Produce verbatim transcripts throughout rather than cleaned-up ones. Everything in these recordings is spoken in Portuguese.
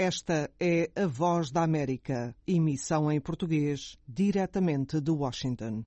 Esta é a Voz da América, emissão em português, diretamente de Washington.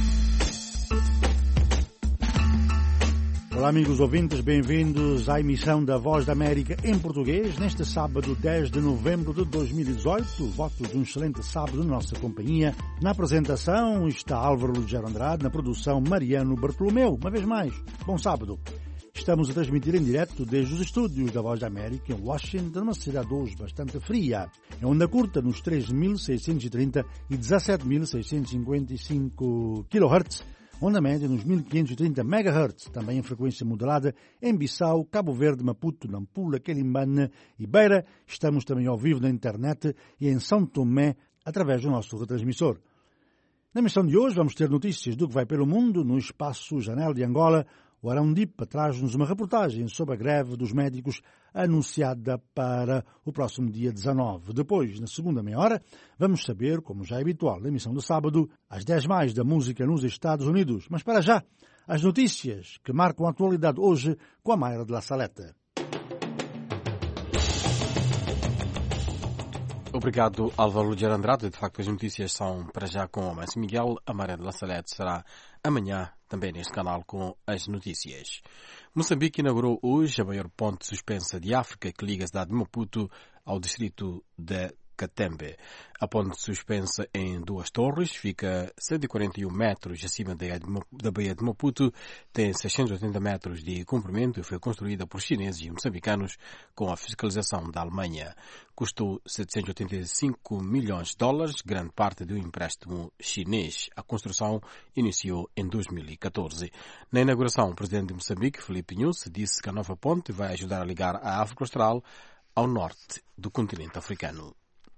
Olá, amigos ouvintes, bem-vindos à emissão da Voz da América em português, neste sábado dez de novembro de dois mil e dezoito. Votos de um excelente sábado na nossa companhia. Na apresentação está Álvaro Lugero Andrade, na produção Mariano Bartolomeu. Uma vez mais, bom sábado. Estamos a transmitir em direto desde os estúdios da Voz da América em Washington, uma cidade hoje bastante fria. Em onda curta nos treze mil seiscentos e trinta e dezassete mil seiscentos e cinquenta e cinco quilohertz, onda média nos mil quinhentos e trinta megahertz, também em frequência modulada em Bissau, Cabo Verde, Maputo, Nampula, Quelimane e Beira. Estamos também ao vivo na internet e em São Tomé, através do nosso retransmissor. Na emissão de hoje vamos ter notícias do que vai pelo mundo. No espaço Janela de Angola, o Arão Dipa traz-nos uma reportagem sobre a greve dos médicos anunciada para o próximo dia dezanove. Depois, na segunda meia hora, vamos saber, como já é habitual na emissão do sábado, as dez mais da música nos Estados Unidos. Mas para já, as notícias que marcam a atualidade hoje com a Mayra de La Saleta. Obrigado, Álvaro Lugero Andrade. De facto, as notícias são para já com o Márcio Miguel. A Mayra de La Saleta será amanhã também neste canal com as notícias. Moçambique inaugurou hoje a maior ponte suspensa de África que liga a cidade de Maputo ao distrito de Catembe. A ponte suspensa em duas torres fica cento e quarenta e um metros acima da Baía de Maputo, tem seiscentos e oitenta metros de comprimento e foi construída por chineses e moçambicanos com a fiscalização da Alemanha. Custou setecentos e oitenta e cinco milhões de dólares, grande parte de um empréstimo chinês. A construção iniciou em dois mil e catorze. Na inauguração, o presidente de Moçambique, Filipe Nyusi, disse que a nova ponte vai ajudar a ligar a África Austral ao norte do continente africano.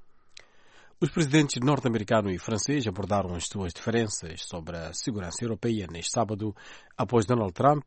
Os presidentes norte-americano e francês abordaram as suas diferenças sobre a segurança europeia neste sábado, após Donald Trump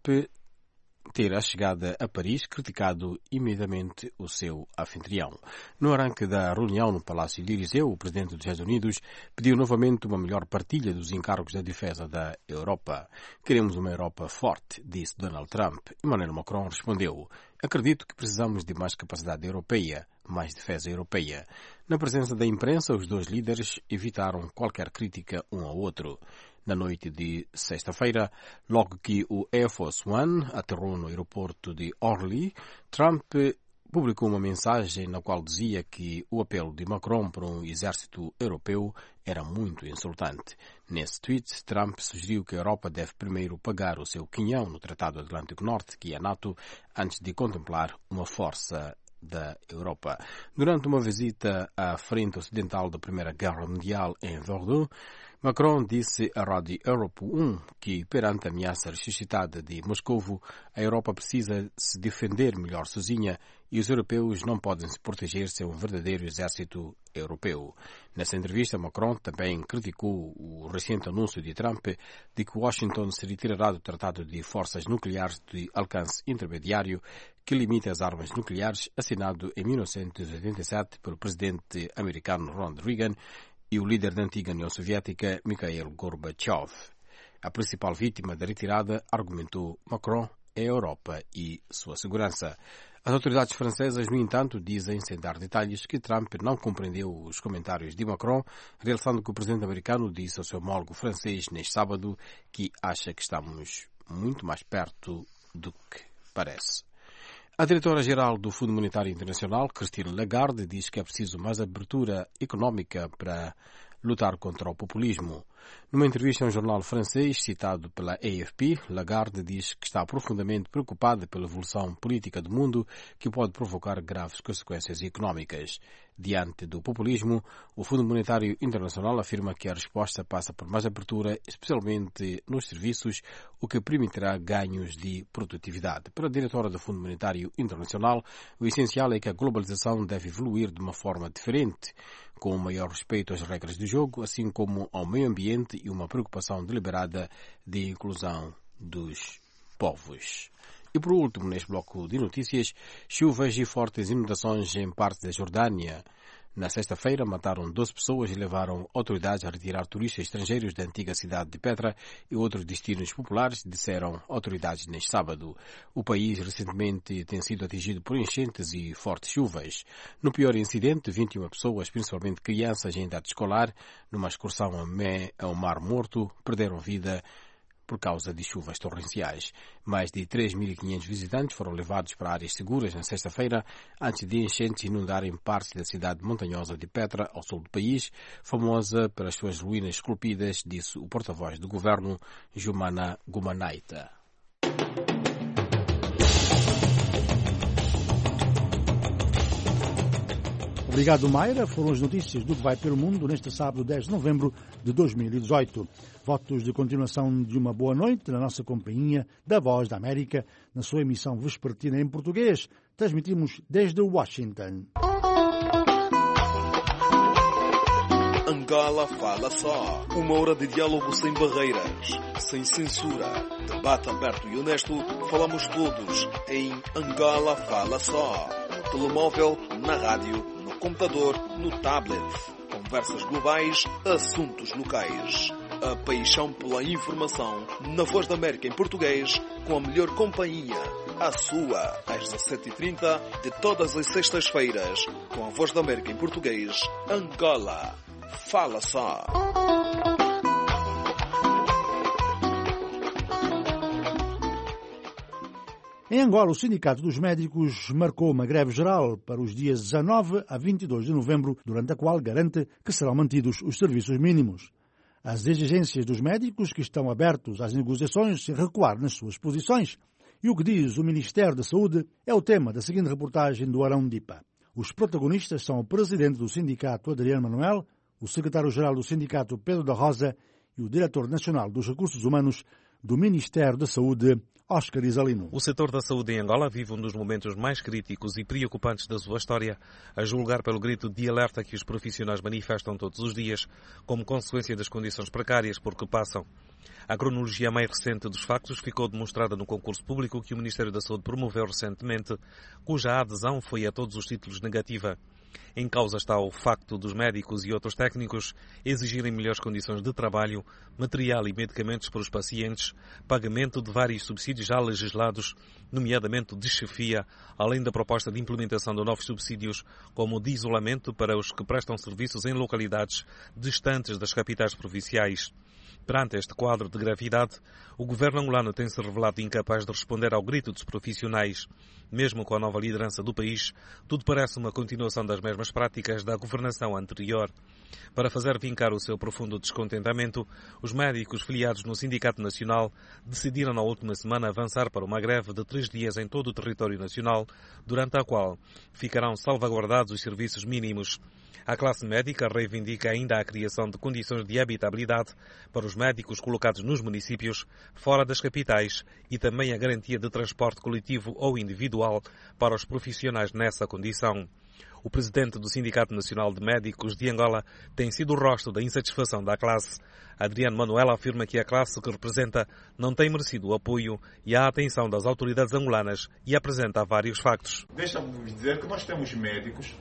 ter a chegada a Paris criticado imediatamente o seu anfitrião. No arranque da reunião no Palácio de Eliseu, o presidente dos Estados Unidos pediu novamente uma melhor partilha dos encargos da defesa da Europa. Queremos uma Europa forte, disse Donald Trump. Emmanuel Macron respondeu: acredito que precisamos de mais capacidade europeia, mais defesa europeia. Na presença da imprensa, os dois líderes evitaram qualquer crítica um ao outro. Na noite de sexta-feira, logo que o Air Force One aterrou no aeroporto de Orly, Trump publicou uma mensagem na qual dizia que o apelo de Macron por um exército europeu era muito insultante. Nesse tweet, Trump sugeriu que a Europa deve primeiro pagar o seu quinhão no Tratado Atlântico Norte, que é a NATO, antes de contemplar uma força da Europa. Durante uma visita à frente ocidental da Primeira Guerra Mundial em Verdun, Macron disse à Rádio Europe um que, perante a ameaça ressuscitada de Moscovo, a Europa precisa se defender melhor sozinha e os europeus não podem se proteger sem um verdadeiro exército europeu. Nessa entrevista, Macron também criticou o recente anúncio de Trump de que Washington se retirará do Tratado de Forças Nucleares de Alcance Intermediário que limita as armas nucleares, assinado em mil novecentos e oitenta e sete pelo presidente americano Ronald Reagan e o líder da antiga União Soviética, Mikhail Gorbachev. A principal vítima da retirada, argumentou Macron, é a Europa e sua segurança. As autoridades francesas, no entanto, dizem, sem dar detalhes, que Trump não compreendeu os comentários de Macron, realçando que o presidente americano disse ao seu homólogo francês neste sábado que acha que estamos muito mais perto do que parece. A diretora-geral do Fundo Monetário Internacional, Christine Lagarde, diz que é preciso mais abertura económica para lutar contra o populismo. Numa entrevista a um jornal francês citado pela A F P, Lagarde diz que está profundamente preocupada pela evolução política do mundo que pode provocar graves consequências económicas. Diante do populismo, o Fundo Monetário Internacional afirma que a resposta passa por mais abertura, especialmente nos serviços, o que permitirá ganhos de produtividade. Para a diretora do Fundo Monetário Internacional, o essencial é que a globalização deve evoluir de uma forma diferente, com maior respeito às regras do jogo, assim como ao meio ambiente e uma preocupação deliberada de inclusão dos povos. E por último, neste bloco de notícias, chuvas e fortes inundações em parte da Jordânia, Na sexta-feira, mataram doze pessoas e levaram autoridades a retirar turistas estrangeiros da antiga cidade de Petra e outros destinos populares, disseram autoridades neste sábado. O país recentemente tem sido atingido por enchentes e fortes chuvas. No pior incidente, vinte e uma pessoas, principalmente crianças em idade escolar, numa excursão ao Mar Morto, perderam vida por causa de chuvas torrenciais. Mais de três mil e quinhentos visitantes foram levados para áreas seguras na sexta-feira, antes de enchentes inundarem parte da cidade montanhosa de Petra, ao sul do país, famosa pelas suas ruínas esculpidas, disse o porta-voz do governo, Jumana Gumanaita. Obrigado, Mayra. Foram as notícias do que vai pelo mundo neste sábado, dez de novembro de dois mil e dezoito. Votos de continuação de uma boa noite na nossa companhia da Voz da América, na sua emissão vespertina em português. Transmitimos desde Washington. Angola Fala Só. Uma hora de diálogo sem barreiras, sem censura. Debate aberto e honesto. Falamos todos em Angola Fala Só. No telemóvel, na rádio, no computador, no tablet. Conversas globais, assuntos locais. A paixão pela informação na Voz da América em português, com a melhor companhia. A sua, às dezassete e trinta, de todas as sextas-feiras, com a Voz da América em português, Angola Fala Só. Em Angola, o Sindicato dos Médicos marcou uma greve geral para os dias dezanove a vinte e dois de novembro, durante a qual garante que serão mantidos os serviços mínimos. As exigências dos médicos, que estão abertos às negociações sem recuar nas suas posições, e o que diz o Ministério da Saúde, é o tema da seguinte reportagem do Arão Dipa. Os protagonistas são o presidente do sindicato, Adriano Manuel, o secretário-geral do sindicato, Pedro da Rosa, e o diretor nacional dos recursos humanos do Ministério da Saúde, Oscar Isalino. O setor da saúde em Angola vive um dos momentos mais críticos e preocupantes da sua história, a julgar pelo grito de alerta que os profissionais manifestam todos os dias, como consequência das condições precárias por que passam. A cronologia mais recente dos factos ficou demonstrada no concurso público que o Ministério da Saúde promoveu recentemente, cuja adesão foi a todos os títulos negativa. Em causa está o facto dos médicos e outros técnicos exigirem melhores condições de trabalho, material e medicamentos para os pacientes, pagamento de vários subsídios já legislados, nomeadamente de chefia, além da proposta de implementação de novos subsídios, como o de isolamento para os que prestam serviços em localidades distantes das capitais provinciais. Perante este quadro de gravidade, o governo angolano tem-se revelado incapaz de responder ao grito dos profissionais. Mesmo com a nova liderança do país, tudo parece uma continuação das mesmas práticas da governação anterior. Para fazer vincar o seu profundo descontentamento, os médicos filiados no Sindicato Nacional decidiram na última semana avançar para uma greve de três dias em todo o território nacional, durante a qual ficarão salvaguardados os serviços mínimos. A classe médica reivindica ainda a criação de condições de habitabilidade para os médicos colocados nos municípios, fora das capitais, e também a garantia de transporte coletivo ou individual para os profissionais nessa condição. O presidente do Sindicato Nacional de Médicos de Angola tem sido o rosto da insatisfação da classe. Adriano Manuel afirma que a classe que representa não tem merecido o apoio e a atenção das autoridades angolanas e apresenta vários factos. Deixa-me dizer que nós temos médicos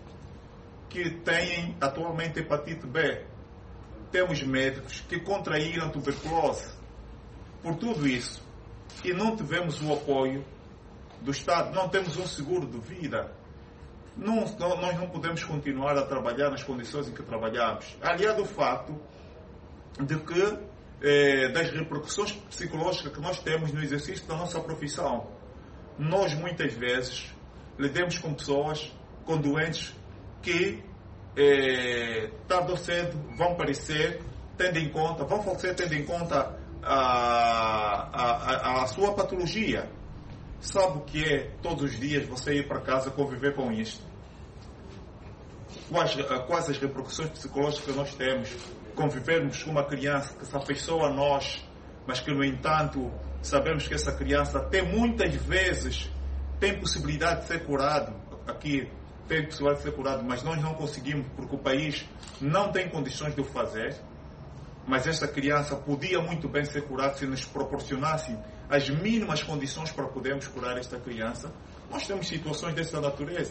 que têm atualmente hepatite B. Temos médicos que contraíram tuberculose. Por tudo isso, e não tivemos o apoio do Estado, não temos um seguro de vida. Não, não, nós não podemos continuar a trabalhar nas condições em que trabalhamos. Aliado ao fato de que, eh, das repercussões psicológicas que nós temos no exercício da nossa profissão. Nós, muitas vezes, lidamos com pessoas, com doentes, que eh, tarde ou cedo vão parecer, tendo em conta, vão falecer tendo em conta a, a, a, a sua patologia. Sabe o que é todos os dias você ir para casa conviver com isto? Quais, quais as repercussões psicológicas que nós temos? Convivermos com uma criança que se afeiçoa a nós, mas que, no entanto, sabemos que essa criança tem muitas vezes tem possibilidade de ser curado aqui. Tem possibilidade de ser curado, mas nós não conseguimos porque o país não tem condições de o fazer. Mas esta criança podia muito bem ser curada se nos proporcionassem as mínimas condições para podermos curar esta criança. Nós temos situações dessa natureza.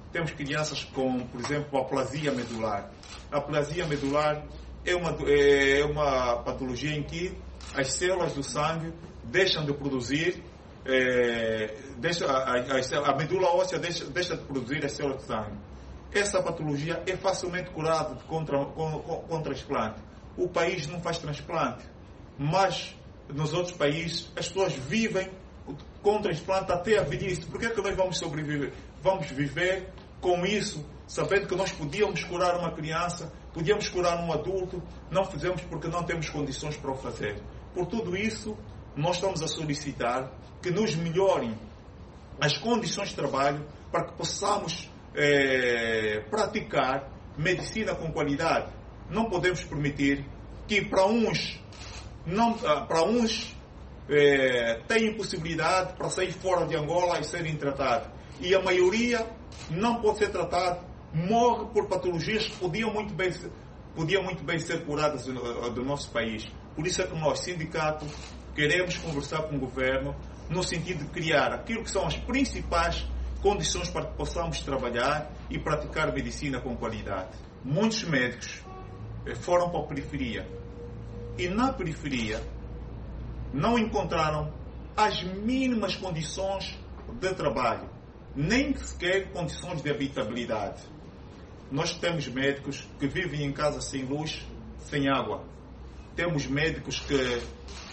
temos crianças com, por exemplo, aplasia medular. A aplasia medular é uma, é uma patologia em que as células do sangue deixam de produzir, é, deixa, a, a, a medula óssea deixa, deixa de produzir as células de sangue. Essa patologia é facilmente curada contra, com, com transplante. O país não faz transplante, mas nos outros países as pessoas vivem com transplante até a velhice. Por que é que nós vamos sobreviver? Vamos viver com isso, sabendo que nós podíamos curar uma criança, podíamos curar um adulto, não fizemos porque não temos condições para o fazer. Por tudo isso, nós estamos a solicitar que nos melhorem as condições de trabalho para que possamos é, praticar medicina com qualidade. Não podemos permitir que para uns, não, para uns é, tenham possibilidade para sair fora de Angola e serem tratados. E a maioria não pode ser tratado, morre por patologias que podiam muito bem, podiam muito bem ser curadas do, do nosso país. Por isso é que nós, sindicato, queremos conversar com o governo no sentido de criar aquilo que são as principais condições para que possamos trabalhar e praticar medicina com qualidade. Muitos médicos foram para a periferia e na periferia não encontraram as mínimas condições de trabalho, nem sequer condições de habitabilidade. Nós temos médicos que vivem em casa sem luz, sem água. Temos médicos que,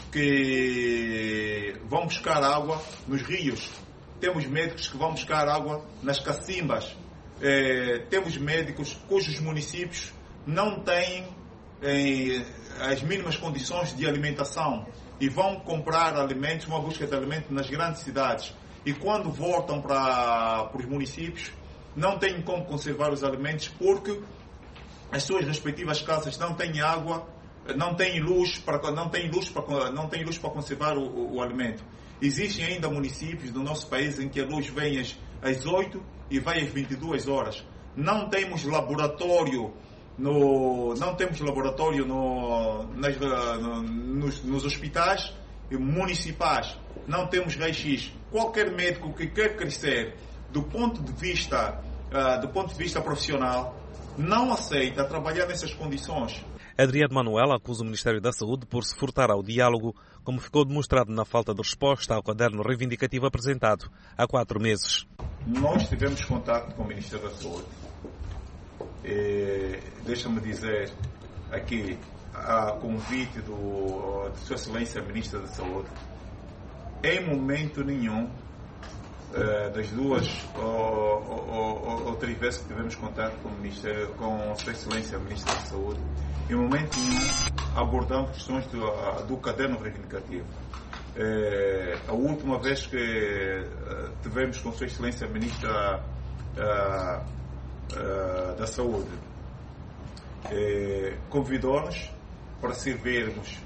que vão buscar água nos rios. Temos médicos que vão buscar água nas cacimbas. É, temos médicos cujos municípios não têm é, as mínimas condições de alimentação e vão comprar alimentos, uma busca de alimentos nas grandes cidades. E quando voltam para, para os municípios, não têm como conservar os alimentos porque as suas respectivas casas não têm água, não têm luz para, não têm luz para, não têm luz para conservar o, o, o alimento. Existem ainda municípios do nosso país em que a luz vem às, às oito e vai às vinte e duas horas. Não temos laboratório, no, não temos laboratório no, nas, no, nos, nos hospitais municipais. Não temos raio-x. Qualquer médico que quer crescer do ponto de vista, uh, do ponto de vista profissional não aceita trabalhar nessas condições. Adriano Manuel acusa o Ministério da Saúde por se furtar ao diálogo, como ficou demonstrado na falta de resposta ao caderno reivindicativo apresentado há quatro meses. Nós tivemos contato com o Ministério da Saúde. E, deixa-me dizer aqui, a convite do, de Sua Excelência Ministra da Saúde, em momento nenhum, eh, das duas ou, ou, ou três vezes que tivemos contato com o Ministério, com Sua Excelência Ministra da Saúde, em momento nenhum abordamos questões do, do caderno reivindicativo. Eh, a última vez que eh, tivemos com Sua Excelência Ministra eh, eh, da Saúde, eh, convidou-nos para servirmos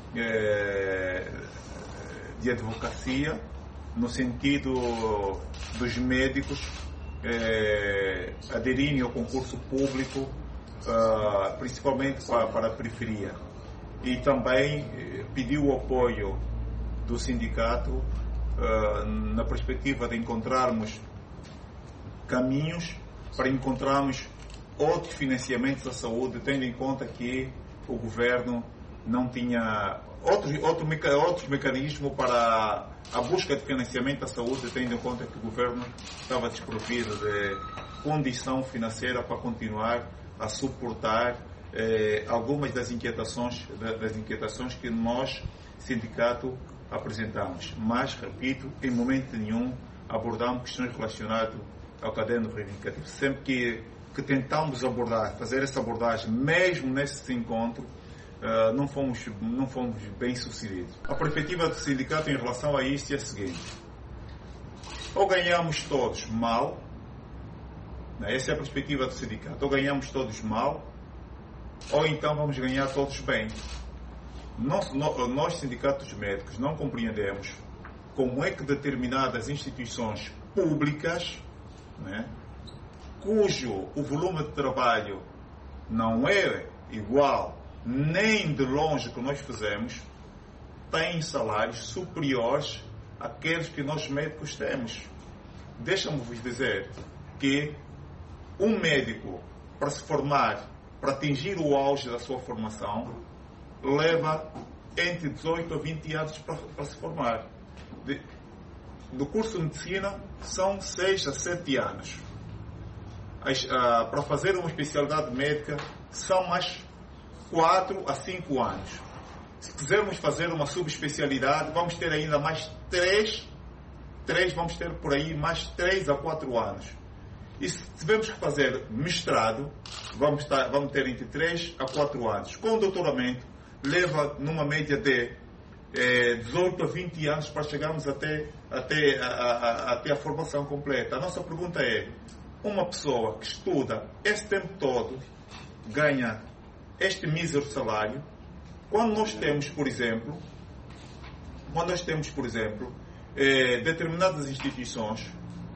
eh, de advocacia no sentido dos médicos eh, aderirem ao concurso público, uh, principalmente para, para a periferia. E também eh, pediu o apoio do sindicato uh, na perspectiva de encontrarmos caminhos para encontrarmos outros financiamentos da saúde, tendo em conta que o governo não tinha outros, outro, outros mecanismos para a busca de financiamento da saúde, tendo em conta que o governo estava desprovido de condição financeira para continuar a suportar eh, algumas das inquietações, das inquietações que nós, sindicato, apresentamos. Mas, repito, em momento nenhum abordamos questões relacionadas ao caderno reivindicativo. Sempre que, que tentamos abordar, fazer essa abordagem, mesmo nesse encontro, Uh, não fomos, não fomos bem sucedidos. A perspectiva do sindicato em relação a isto é a seguinte: ou ganhamos todos mal, né? Essa é a perspectiva do sindicato, ou ganhamos todos mal, ou então vamos ganhar todos bem. Nós, nós sindicatos médicos, não compreendemos como é que determinadas instituições públicas, né, cujo o volume de trabalho não é igual nem de longe que nós fizemos, têm salários superiores àqueles que nós médicos temos. Deixa-me vos dizer que um médico, para se formar, para atingir o auge da sua formação, leva entre dezoito a vinte anos para, para se formar. De, do curso de medicina, são seis a sete anos. As, uh, para fazer uma especialidade médica, são mais quatro a cinco anos. Se quisermos fazer uma subespecialidade, vamos ter ainda mais três, três vamos ter por aí mais três a quatro anos. E se tivermos que fazer mestrado, vamos, estar, vamos ter entre três a quatro anos. Com o doutoramento, leva numa média de eh, dezoito a vinte anos para chegarmos até, até, a, a, até a formação completa. A nossa pergunta é, uma pessoa que estuda esse tempo todo, ganha este mísero salário, quando nós temos, por exemplo, quando nós temos, por exemplo, eh, determinadas instituições,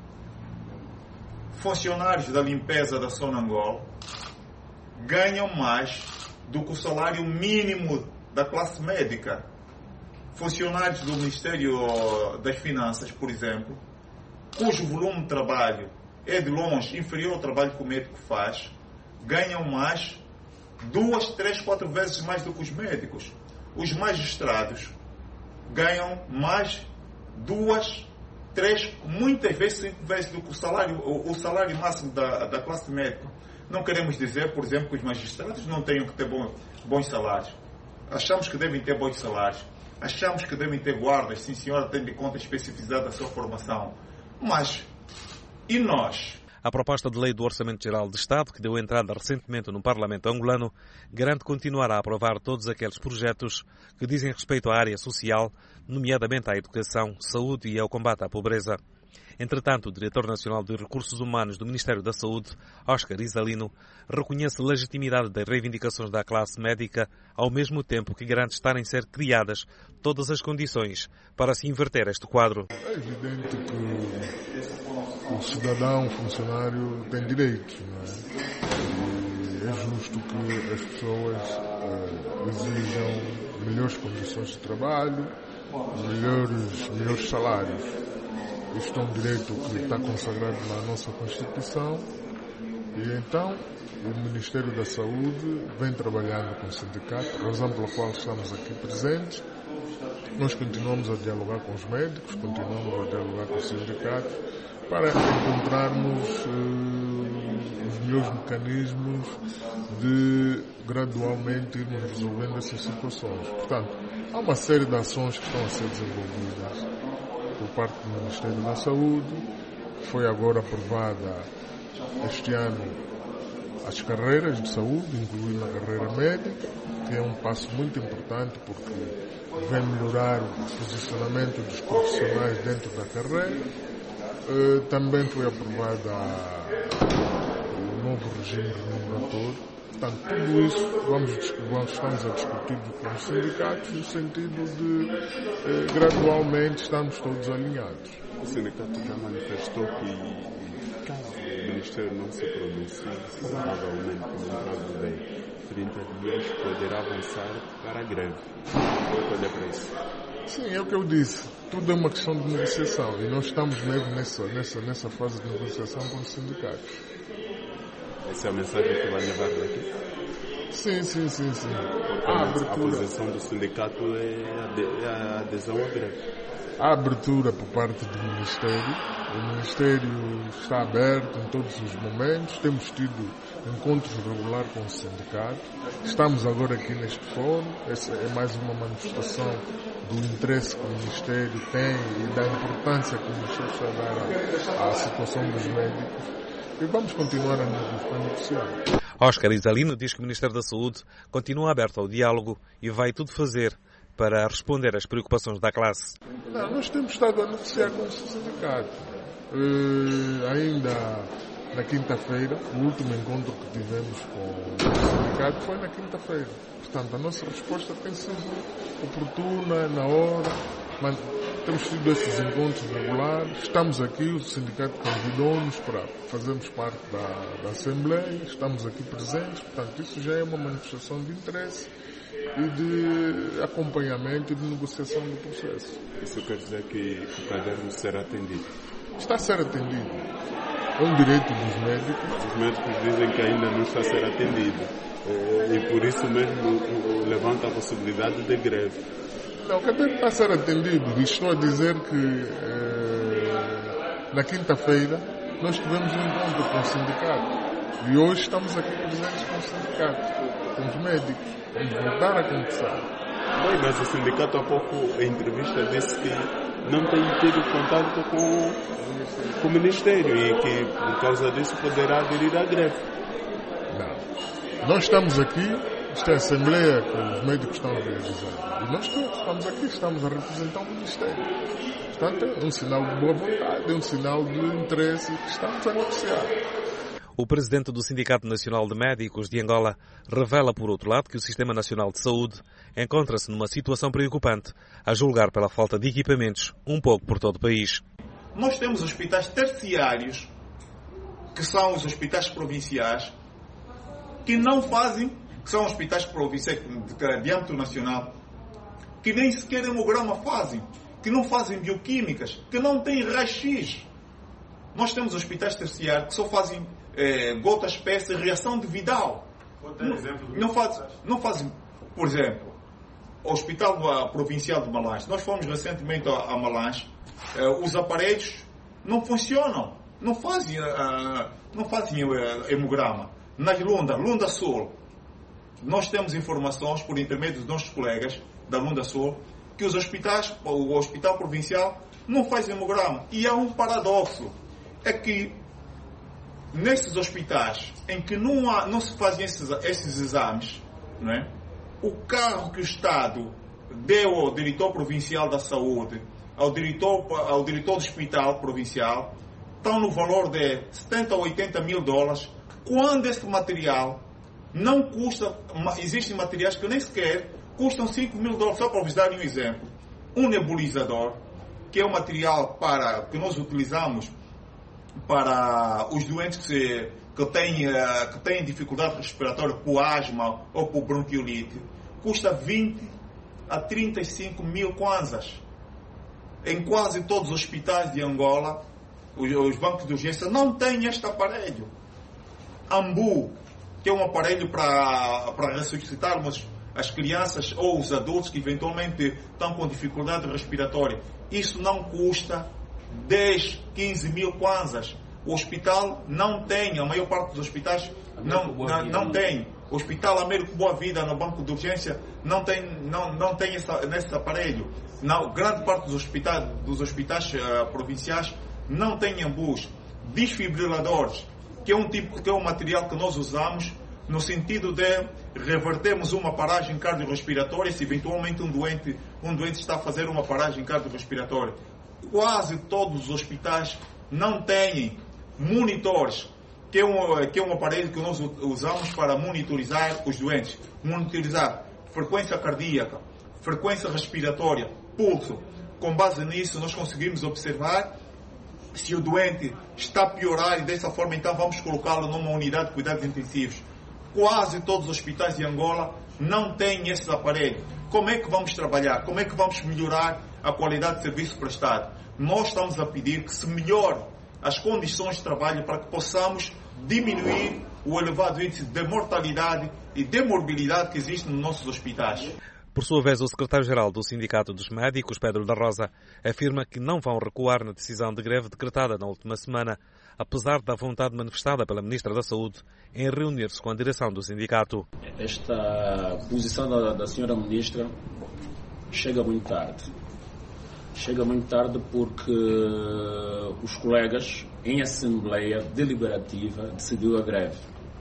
funcionários da limpeza da Sonangol ganham mais do que o salário mínimo da classe médica. Funcionários do Ministério das Finanças, por exemplo, cujo volume de trabalho é de longe inferior ao trabalho que o médico faz, ganham mais, duas, três, quatro vezes mais do que os médicos. Os magistrados ganham mais, duas, três, muitas vezes cinco vezes do que o salário, o, o salário máximo da, da classe médica. Não queremos dizer, por exemplo, que os magistrados não tenham que ter bom, bons salários. Achamos que devem ter bons salários. Achamos que devem ter guardas, sim senhora, tendo em conta a especificidade da sua formação. Mas, e nós? A proposta de lei do Orçamento Geral de Estado, que deu entrada recentemente no Parlamento angolano, garante continuar a aprovar todos aqueles projetos que dizem respeito à área social, nomeadamente à educação, saúde e ao combate à pobreza. Entretanto, o Diretor Nacional de Recursos Humanos do Ministério da Saúde, Óscar Isalino, reconhece a legitimidade das reivindicações da classe médica, ao mesmo tempo que garante estarem a ser criadas todas as condições para se inverter este quadro. É evidente que o cidadão, o funcionário, tem direitos, não é? E é justo que as pessoas uh, exijam melhores condições de trabalho, melhores, melhores salários. Isto é um direito que está consagrado na nossa Constituição e então o Ministério da Saúde vem trabalhando com o sindicato, razão pela qual estamos aqui presentes. Nós continuamos a dialogar com os médicos, continuamos a dialogar com o sindicato para encontrarmos uh, os melhores mecanismos de gradualmente irmos resolvendo essas situações. Portanto, há uma série de ações que estão a ser desenvolvidas por parte do Ministério da Saúde. Foi agora aprovada este ano as carreiras de saúde, incluindo a carreira médica, que é um passo muito importante porque vem melhorar o posicionamento dos profissionais dentro da carreira. Também foi aprovada o novo regime remuneratório. Portanto, tudo isso vamos, vamos, estamos a discutir com os sindicatos no sentido de eh, gradualmente estamos todos alinhados. O sindicato já manifestou que caso o Ministério não se pronuncie favoravelmente com o prazo de trinta dias, poderá avançar para a greve. Pode para isso. Sim, é o que eu disse. Tudo é uma questão de negociação e nós estamos mesmo nessa, nessa, nessa fase de negociação com os sindicatos. Essa é a mensagem que vai levar daqui? Sim, sim, sim, sim. A, a posição do sindicato é a adesão à greve. Há abertura por parte do Ministério. O Ministério está aberto em todos os momentos. Temos tido encontros regulares com o sindicato. Estamos agora aqui neste fórum. Essa é mais uma manifestação do interesse que o Ministério tem e da importância que o Ministério está a dar à situação dos médicos. E vamos continuar a negociar. Óscar Isalino diz que o Ministério da Saúde continua aberto ao diálogo e vai tudo fazer para responder às preocupações da classe. Não, nós temos estado a negociar com o sindicato. Uh, ainda na quinta-feira, o último encontro que tivemos com o sindicato foi na quinta-feira. Portanto, a nossa resposta tem sido oportuna, na hora. Mas temos tido esses encontros regulares. Estamos aqui, o sindicato convidou-nos para fazermos parte da, da Assembleia. Estamos aqui presentes. Portanto, isso já é uma manifestação de interesse e de acompanhamento e de negociação do processo. Isso quer dizer que o caderno será atendido? Está a ser atendido. É um direito dos médicos. Os médicos dizem que ainda não está a ser atendido. E por isso mesmo levanta a possibilidade de greve. Não, que até está a ser atendido. Estou a dizer que eh, na quinta-feira nós tivemos um encontro com o sindicato. E hoje estamos aqui presentes com o sindicato, com os médicos. Vamos voltar a conversar. Bem, mas o sindicato há pouco, em entrevista, disse que não tem tido contato com, com o Ministério e que, por causa disso, poderá aderir à greve. Não. Nós estamos aqui, isto é a Assembleia que os médicos estão a realizar. E nós todos estamos aqui, estamos a representar o Ministério. Portanto, é um sinal de boa vontade, é um sinal de interesse que estamos a negociar. O presidente do Sindicato Nacional de Médicos de Angola revela, por outro lado, que o Sistema Nacional de Saúde encontra-se numa situação preocupante, a julgar pela falta de equipamentos, um pouco por todo o país. Nós temos hospitais terciários, que são os hospitais provinciais, que não fazem, que são hospitais provinciais de, de âmbito nacional, que nem sequer hemograma fazem, que não fazem bioquímicas, que não têm raio-x. Nós temos hospitais terciários que só fazem é, gotas, peças, reação de Vidal. Não, não, faz, não fazem, por exemplo, o Hospital Provincial de Malange. Nós fomos recentemente a, a Malange. É, os aparelhos não funcionam. Não fazem, uh, não fazem uh, hemograma. Na Lunda, Lunda Sul, nós temos informações por intermédio dos nossos colegas da Lunda Sul que os hospitais, o Hospital Provincial não faz hemograma. E há um paradoxo. É que nesses hospitais em que não, há, não se fazem esses, esses exames, não é? O carro que o Estado deu ao diretor provincial da saúde, ao diretor, ao diretor do hospital provincial, estão no valor de setenta ou oitenta mil dólares, quando esse material não custa, existem materiais que nem sequer custam cinco mil dólares. Só para vos dar um exemplo, um nebulizador, que é um material para, que nós utilizamos para os doentes que, se, que, têm, que têm dificuldade respiratória por asma ou por bronquiolite, custa vinte a trinta e cinco mil kwanzas. Em quase todos os hospitais de Angola, os, os bancos de urgência não têm este aparelho. Ambu, que é um aparelho para, para ressuscitarmos as crianças ou os adultos que eventualmente estão com dificuldade respiratória. Isso não custa dez, quinze mil kwanzas. O hospital não tem, a maior parte dos hospitais não, não, não tem. O Hospital Américo Boa Vida, no banco de urgência, não tem, não, não tem essa, nesse aparelho. Não, grande parte dos hospitais, dos hospitais uh, provinciais não tem ambus. Desfibriladores, que é um tipo, que é um material que nós usamos no sentido de revertermos uma paragem cardiorrespiratória se eventualmente um doente, um doente está a fazer uma paragem cardiorrespiratória. Quase todos os hospitais não têm monitores, que é, um, que é um aparelho que nós usamos para monitorizar os doentes. Monitorizar frequência cardíaca, frequência respiratória, pulso. Com base nisso, nós conseguimos observar se o doente está a piorar e dessa forma então vamos colocá-lo numa unidade de cuidados intensivos. Quase todos os hospitais de Angola não têm esses aparelhos. Como é que vamos trabalhar? Como é que vamos melhorar a qualidade de serviço prestado? Nós estamos a pedir que se melhore as condições de trabalho para que possamos diminuir o elevado índice de mortalidade e de morbilidade que existe nos nossos hospitais. Por sua vez, o secretário-geral do Sindicato dos Médicos, Pedro da Rosa, afirma que não vão recuar na decisão de greve decretada na última semana, apesar da vontade manifestada pela Ministra da Saúde em reunir-se com a direção do sindicato. Esta posição da, da senhora Ministra chega muito tarde. Chega muito tarde porque os colegas, em Assembleia Deliberativa, decidiu a greve.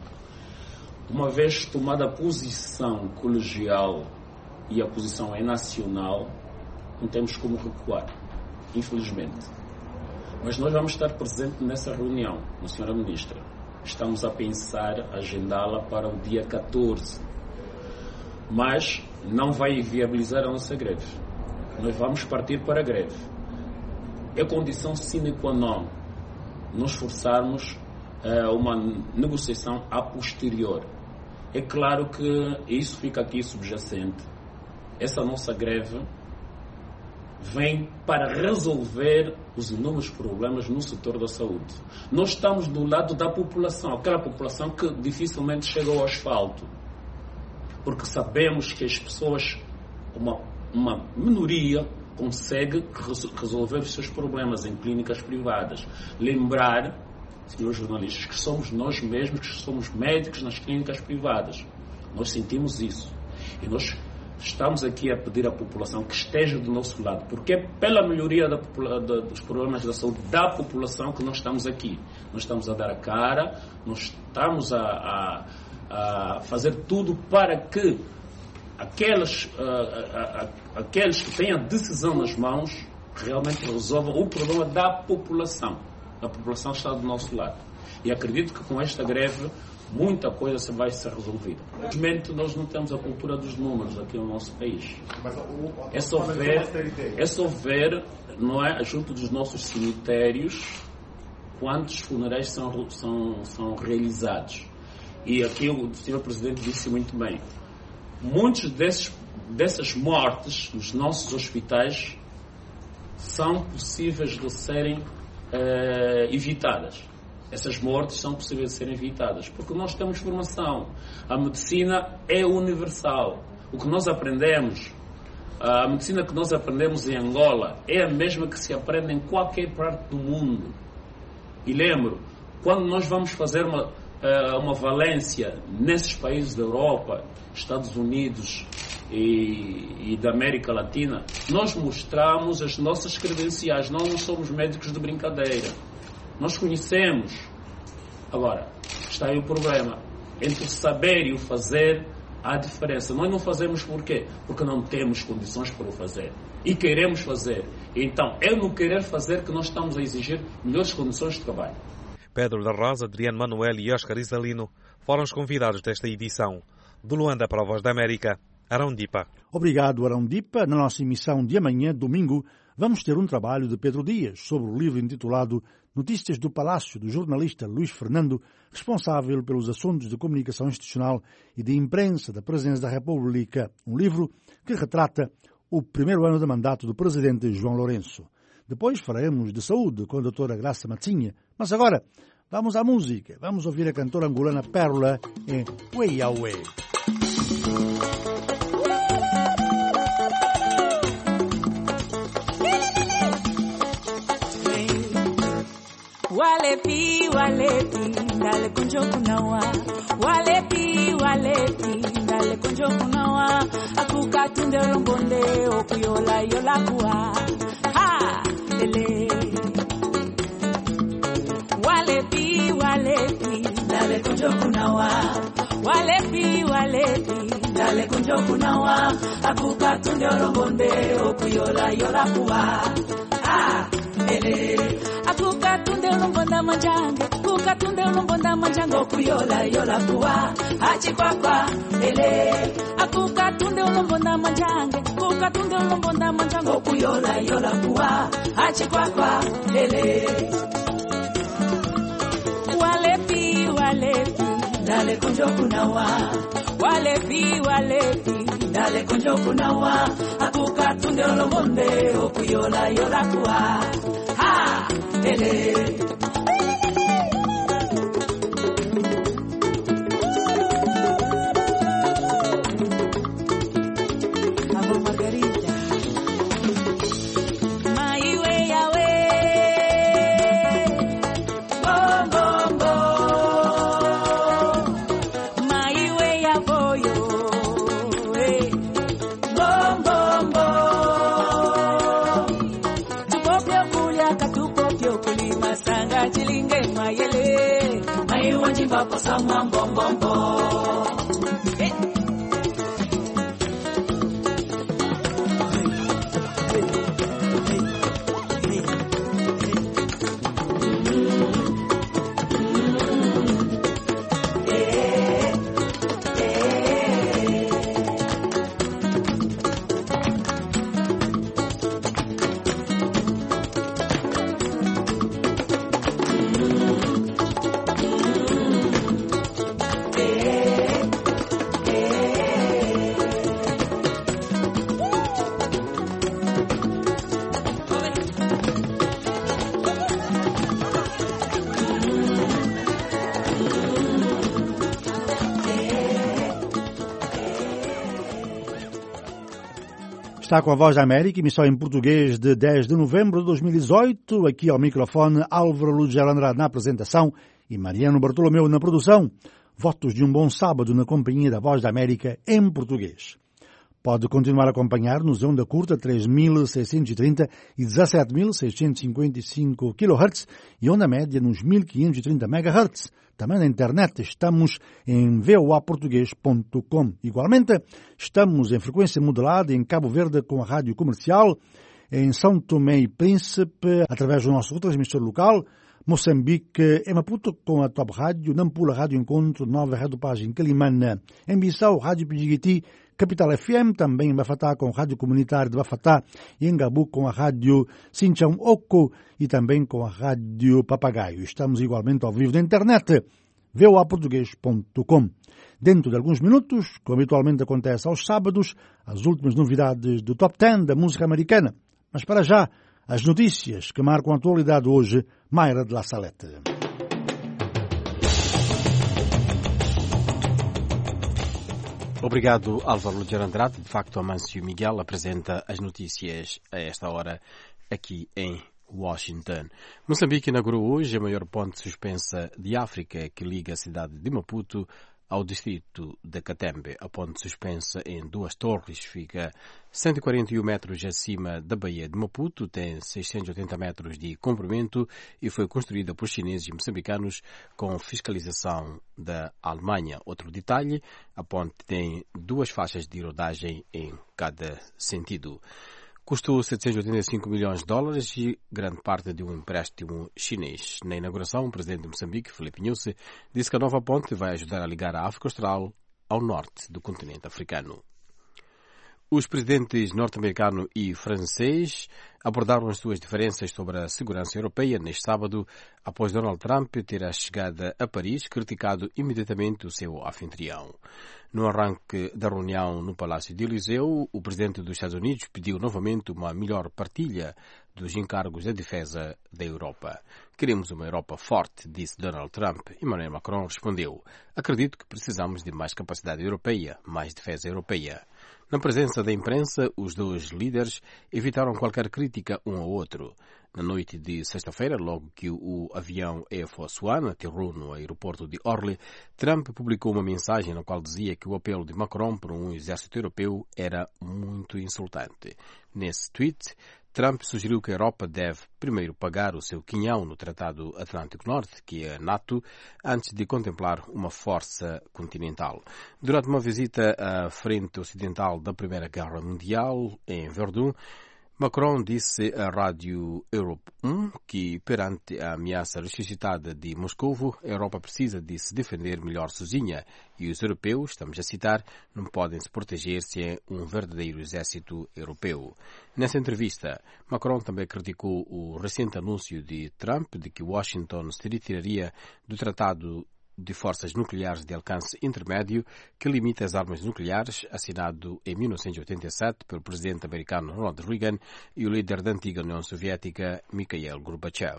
Uma vez tomada a posição colegial e a posição é nacional, não temos como recuar, infelizmente. Mas nós vamos estar presentes nessa reunião, senhora Ministra. Estamos a pensar, agendá-la para o dia catorze. Mas não vai viabilizar a nossa greve. Nós vamos partir para a greve. É condição sine qua non nos forçarmos a uma negociação a posterior. É claro que isso fica aqui subjacente. Essa nossa greve vem para resolver os inúmeros problemas no setor da saúde. Nós estamos do lado da população, aquela população que dificilmente chega ao asfalto, porque sabemos que as pessoas, uma, uma minoria, consegue resolver os seus problemas em clínicas privadas. Lembrar, senhores jornalistas, que somos nós mesmos que somos médicos nas clínicas privadas. Nós sentimos isso. E nós estamos aqui a pedir à população que esteja do nosso lado, porque é pela melhoria da, da, dos problemas da saúde da população que nós estamos aqui. Nós estamos a dar a cara, nós estamos a, a, a fazer tudo para que aqueles, a, a, a, aqueles que têm a decisão nas mãos realmente resolvam o problema da população. A população está do nosso lado. E acredito que com esta greve muita coisa vai ser resolvida. Infelizmente, nós não temos a cultura dos números aqui no nosso país. É só ver, é só ver, não é, junto dos nossos cemitérios, quantos funerais são, são, são realizados. E aqui o senhor Presidente disse muito bem. Muitos desses, dessas mortes nos nossos hospitais são possíveis de serem eh, evitadas. Essas mortes são possíveis de serem evitadas, porque nós temos formação. A medicina é universal. O que nós aprendemos, a medicina que nós aprendemos em Angola é a mesma que se aprende em qualquer parte do mundo. E lembro, quando nós vamos fazer uma, uma valência nesses países da Europa, Estados Unidos e, e da América Latina, nós mostramos as nossas credenciais. Nós não somos médicos de brincadeira. Nós conhecemos. Agora, está aí o problema. Entre o saber e o fazer, há diferença. Nós não fazemos por quê? Porque não temos condições para o fazer. E queremos fazer. Então, é no querer fazer que nós estamos a exigir melhores condições de trabalho. Pedro da Rosa, Adriano Manuel e Oscar Isalino foram os convidados desta edição. De Luanda para a Voz da América, Arão Dipa. Obrigado, Arão Dipa. Na nossa emissão de amanhã, domingo, vamos ter um trabalho de Pedro Dias sobre o livro intitulado Notícias do Palácio, do jornalista Luís Fernando, responsável pelos assuntos de comunicação institucional e de imprensa da Presidência da República. Um livro que retrata o primeiro ano de mandato do presidente João Lourenço. Depois falaremos de saúde com a doutora Graça Matinha. Mas agora, vamos à música. Vamos ouvir a cantora angolana Pérola em Way Away. Walepi, walepi, ndale kunjo kunawa. Walepi, walepi, ndale kunjo kunawa. Akuka tunde lombonde, okuyola yola kuwa. Ha, lele. Walepi, walepi, ndale kunjo kunawa. Walepi, walepi, ndale kunjo kunawa. Akuka tunde lombonde, okuyola yola kuwa. Ha, lele. Akuka tunde lombonda manjange, kuka tunde lombonda manjange, okuyola yola kuwa, hachi kwa kwa, ele. Akuka tunde lombonda manjange, kuka tunde lombonda manjange, okuyola yola kuwa, hachi kwa kwa, ele. Walepi, walepi, ndale kunjo kunawa. Walepi, walepi, ndale kunjo kunawa. Akuka tunde lombonde, okuyola yola kuwa. Ha! Ele. Avo Margarita. My way away. Bom, bom, bom. My way avoyo. Bom, bom, bom. Tukopia kulia katupo kulima sanga chilinge mayele mai wanji papa sama bom bom bom. Yeah. Está com a Voz da América, emissão em português de dez de novembro de dois mil e dezoito. Aqui ao microfone, Álvaro Lugero Andrade na apresentação e Mariano Bartolomeu na produção. Votos de um bom sábado na companhia da Voz da América em português. Pode continuar a acompanhar-nos em onda curta três mil seiscentos e trinta e dezassete mil seiscentos e cinquenta e cinco quilohertz e onda média nos mil quinhentos e trinta megahertz. Também na internet estamos em v o a português ponto com. Igualmente, estamos em frequência modulada em Cabo Verde com a rádio comercial, em São Tomé e Príncipe, através do nosso transmissor local, Moçambique, em Maputo com a Top Rádio, Nampula Rádio Encontro, Nova Rádio Paz em Calimana, em Bissau, Rádio Pijiguiti, Capital F M, também em Bafatá com a Rádio Comunitária de Bafatá e em Gabu com a Rádio Sinchão Oco e também com a Rádio Papagaio. Estamos igualmente ao vivo na internet, v o a português ponto com. Dentro de alguns minutos, como habitualmente acontece aos sábados, as últimas novidades do Top dez da música americana. Mas para já, as notícias que marcam a atualidade hoje, Mayra de La Salette. Obrigado, Álvaro Lugero Andrade. De facto, Amâncio Miguel apresenta as notícias a esta hora aqui em Washington. Moçambique inaugurou hoje a maior ponte suspensa de África que liga a cidade de Maputo ao distrito de Catembe. A ponte suspensa em duas torres fica cento e quarenta e um metros acima da Baía de Maputo, tem seiscentos e oitenta metros de comprimento e foi construída por chineses e moçambicanos com fiscalização da Alemanha. Outro detalhe, a ponte tem duas faixas de rodagem em cada sentido. Custou setecentos e oitenta e cinco milhões de dólares e grande parte de um empréstimo chinês. Na inauguração, o presidente de Moçambique, Filipe Nyusi, disse que a nova ponte vai ajudar a ligar a África Austral ao norte do continente africano. Os presidentes norte-americano e francês abordaram as suas diferenças sobre a segurança europeia neste sábado, após Donald Trump ter a chegada a Paris criticado imediatamente o seu anfitrião. No arranque da reunião no Palácio de Eliseu, o presidente dos Estados Unidos pediu novamente uma melhor partilha dos encargos da defesa da Europa. Queremos uma Europa forte, disse Donald Trump. Emmanuel Macron respondeu: acredito que precisamos de mais capacidade europeia, mais defesa europeia. Na presença da imprensa, os dois líderes evitaram qualquer crítica um ao outro. Na noite de sexta-feira, logo que o avião Air Force One aterrou no aeroporto de Orly, Trump publicou uma mensagem na qual dizia que o apelo de Macron por um exército europeu era muito insultante. Nesse tweet, Trump sugeriu que a Europa deve primeiro pagar o seu quinhão no Tratado Atlântico Norte, que é a NATO, antes de contemplar uma força continental. Durante uma visita à frente ocidental da Primeira Guerra Mundial, em Verdun, Macron disse à Rádio Europe um que, perante a ameaça ressuscitada de Moscovo, a Europa precisa de se defender melhor sozinha e os europeus, estamos a citar, não podem se proteger sem um verdadeiro exército europeu. Nessa entrevista, Macron também criticou o recente anúncio de Trump de que Washington se retiraria do Tratado de Forças Nucleares de Alcance Intermédio, que limita as armas nucleares, assinado em mil novecentos e oitenta e sete pelo presidente americano Ronald Reagan e o líder da antiga União Soviética, Mikhail Gorbachev.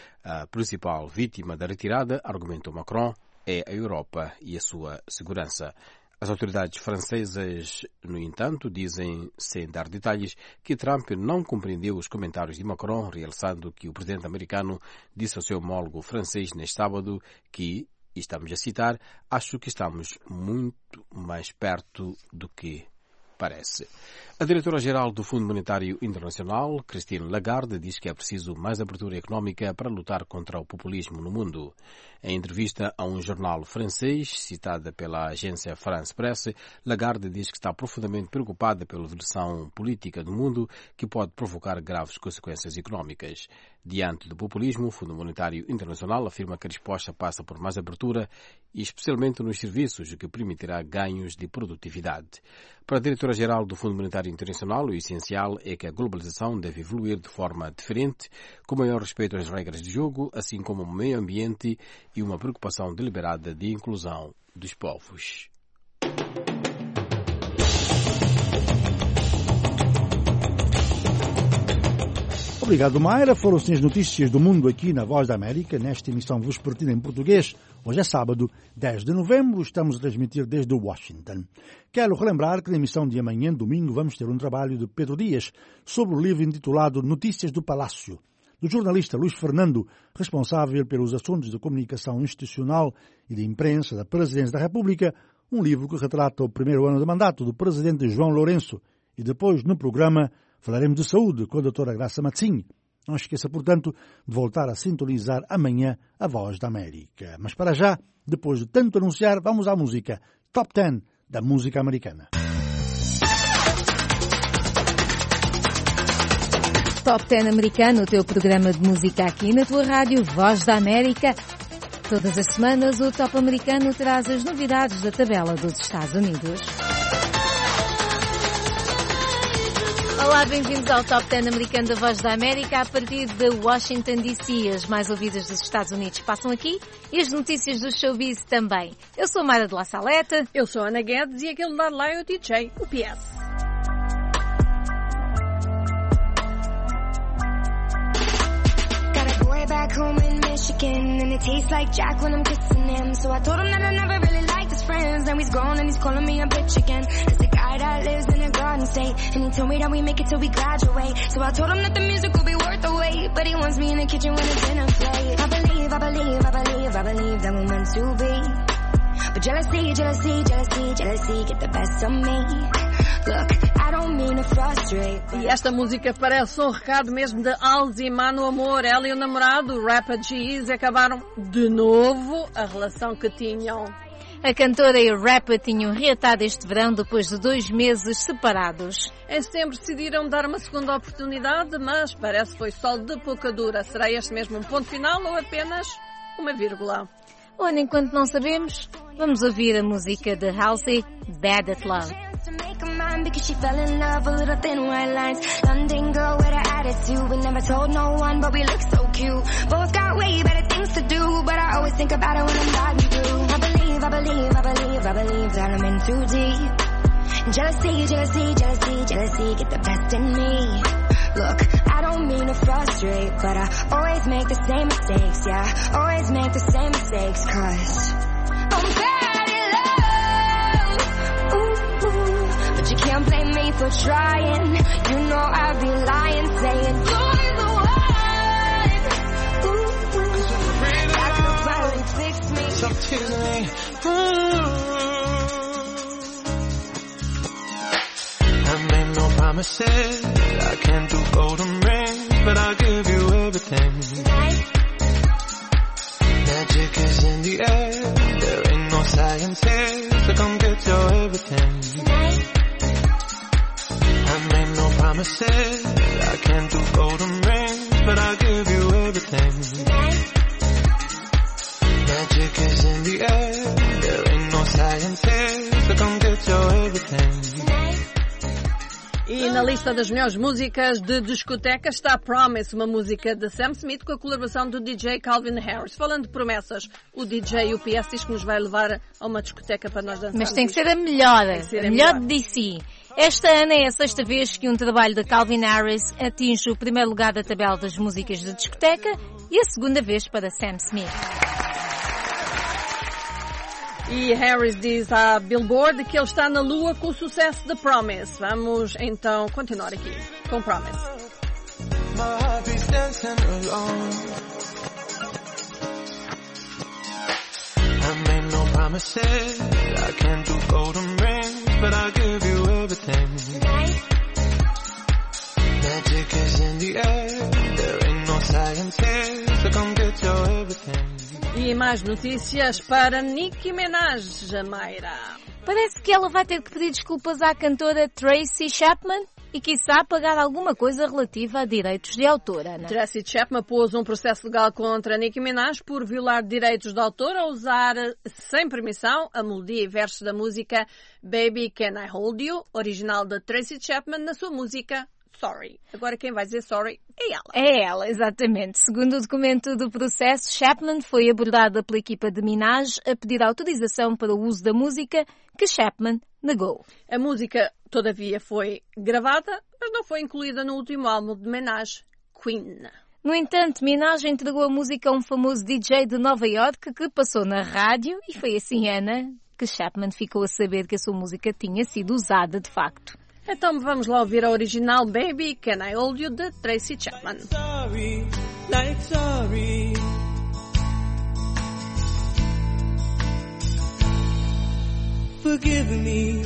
A principal vítima da retirada, argumentou Macron, é a Europa e a sua segurança. As autoridades francesas, no entanto, dizem, sem dar detalhes, que Trump não compreendeu os comentários de Macron, realçando que o presidente americano disse ao seu homólogo francês neste sábado que, e estamos a citar, acho que estamos muito mais perto do que parece. A diretora-geral do Fundo Monetário Internacional, Christine Lagarde, diz que é preciso mais abertura económica para lutar contra o populismo no mundo. Em entrevista a um jornal francês, citada pela agência France Press, Lagarde diz que está profundamente preocupada pela evolução política do mundo que pode provocar graves consequências económicas. Diante do populismo, o Fundo Monetário Internacional afirma que a resposta passa por mais abertura e especialmente nos serviços, o que permitirá ganhos de produtividade. Para a diretora-geral do Fundo Monetário Internacional, o essencial é que a globalização deve evoluir de forma diferente, com maior respeito às regras de jogo, assim como o meio ambiente e uma preocupação deliberada de inclusão dos povos. Obrigado, Mayra. Foram sim as notícias do mundo aqui na Voz da América, nesta emissão vespertina em português. Hoje é sábado, dez de novembro, estamos a transmitir desde Washington. Quero relembrar que na emissão de amanhã, domingo, vamos ter um trabalho de Pedro Dias sobre o livro intitulado Notícias do Palácio, do jornalista Luís Fernando, responsável pelos assuntos de comunicação institucional e de imprensa da Presidência da República, um livro que retrata o primeiro ano de mandato do presidente João Lourenço. E depois, no programa, falaremos de saúde com a doutora Graça Matzinho. Não esqueça, portanto, de voltar a sintonizar amanhã a Voz da América. Mas para já, depois de tanto anunciar, vamos à música Top dez da música americana. Top dez americano, o teu programa de música aqui na tua rádio Voz da América. Todas as semanas o Top americano traz as novidades da tabela dos Estados Unidos. Olá, bem-vindos ao Top dez americano da Voz da América. A partir de Washington D C, as mais ouvidas dos Estados Unidos passam aqui e as notícias do showbiz também. Eu sou a Mara de La Saleta. Eu sou a Ana Guedes e aquele lado lá é o D J, o P S. Back home in Michigan, and it tastes like Jack when I'm kissing him. So I told him that I never really liked his friends. Now he's grown and he's calling me a bitch again. It's the guy that lives in a garden state, and he told me that we make it till we graduate. So I told him that the music will be worth the wait, but he wants me in the kitchen when the dinner plate. I believe, I believe, I believe, I believe that we're meant to be. But jealousy, jealousy, jealousy, jealousy get the best of me. Look, I don't mean to frustrate. E esta música parece um recado mesmo de Alzima no amor. Ela e o namorado, o rapper G-Eazy, acabaram de novo a relação que tinham. A cantora e o rapper tinham reatado este verão depois de dois meses separados. Em setembro decidiram dar uma segunda oportunidade, mas parece que foi só de pouca dura. Será este mesmo um ponto final ou apenas uma vírgula? Olha, enquanto não sabemos, vamos ouvir a música de Halsey, Bad at Love. To make her mine because she fell in love with little thin white lines. London girl with an attitude. We never told no one, but we look so cute. Both got way better things to do, but I always think about it when I'm riding through. I believe, I believe, I believe, I believe that I'm in too deep. Jealousy, jealousy, jealousy, jealousy get the best in me. Look, I don't mean to frustrate, but I always make the same mistakes, yeah. Always make the same mistakes, cause I'm bad at love. Ooh, ooh. But you can't blame me for trying. You know I'd be lying, saying you're the one. Ooh, ooh. That could finally fix me. So tease me. Ooh. I made no promises. I can't do golden rings, but I'll give you everything. Tonight. Magic is in the air. There ain't no science here, so come get your everything. Tonight. I made no promises. I can't do golden rings, but I'll give you everything. Tonight. Magic is in the air. There ain't no science here, so come get your everything. Tonight. E na lista das melhores músicas de discoteca está Promise, uma música de Sam Smith com a colaboração do D J Calvin Harris. Falando de promessas, o D J e o P S diz que nos vai levar a uma discoteca para nós dançarmos. Mas tem que ser a melhor, ser a, a melhor melhor de D C. Esta ano é a sexta vez que um trabalho de Calvin Harris atinge o primeiro lugar da tabela das músicas de discoteca e a segunda vez para Sam Smith. E Harris diz à Billboard que ele está na lua com o sucesso de Promise. Vamos então continuar aqui com Promise. My heart beats dancing alone. I made no promises. I can't do golden rings, but I'll give you everything. Tonight. Magic is in the air. There ain't no science here, so come get your everything. E mais notícias para Nicki Minaj, Mayra. Parece que ela vai ter que pedir desculpas à cantora Tracy Chapman e, quiçá, pagar alguma coisa relativa a direitos de autor, Ana. Tracy Chapman pôs um processo legal contra Nicki Minaj por violar direitos de autor ao usar, sem permissão, a melodia e versos da música Baby Can I Hold You, original de Tracy Chapman, na sua música Sorry. Agora quem vai dizer sorry é ela. É ela, exatamente. Segundo o documento do processo, Chapman foi abordada pela equipa de Minaj a pedir autorização para o uso da música, que Chapman negou. A música, todavia, foi gravada, mas não foi incluída no último álbum de Minaj, Queen. No entanto, Minaj entregou a música a um famoso D J de Nova York que passou na rádio e foi assim, Ana, que Chapman ficou a saber que a sua música tinha sido usada de facto. Então vamos lá ouvir a original Baby Can I Hold You de Tracy Chapman. Sorry, like sorry. Forgive me.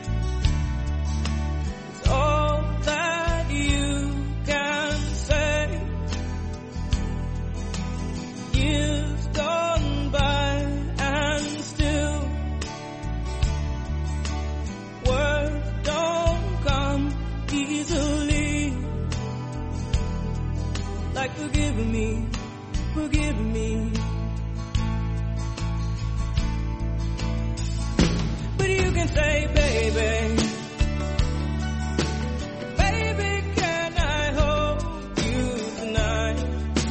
It's all that you can say. Years gone by and still words don't come easily. Like forgive me, forgive me. But you can say, baby, baby, can I hold you tonight?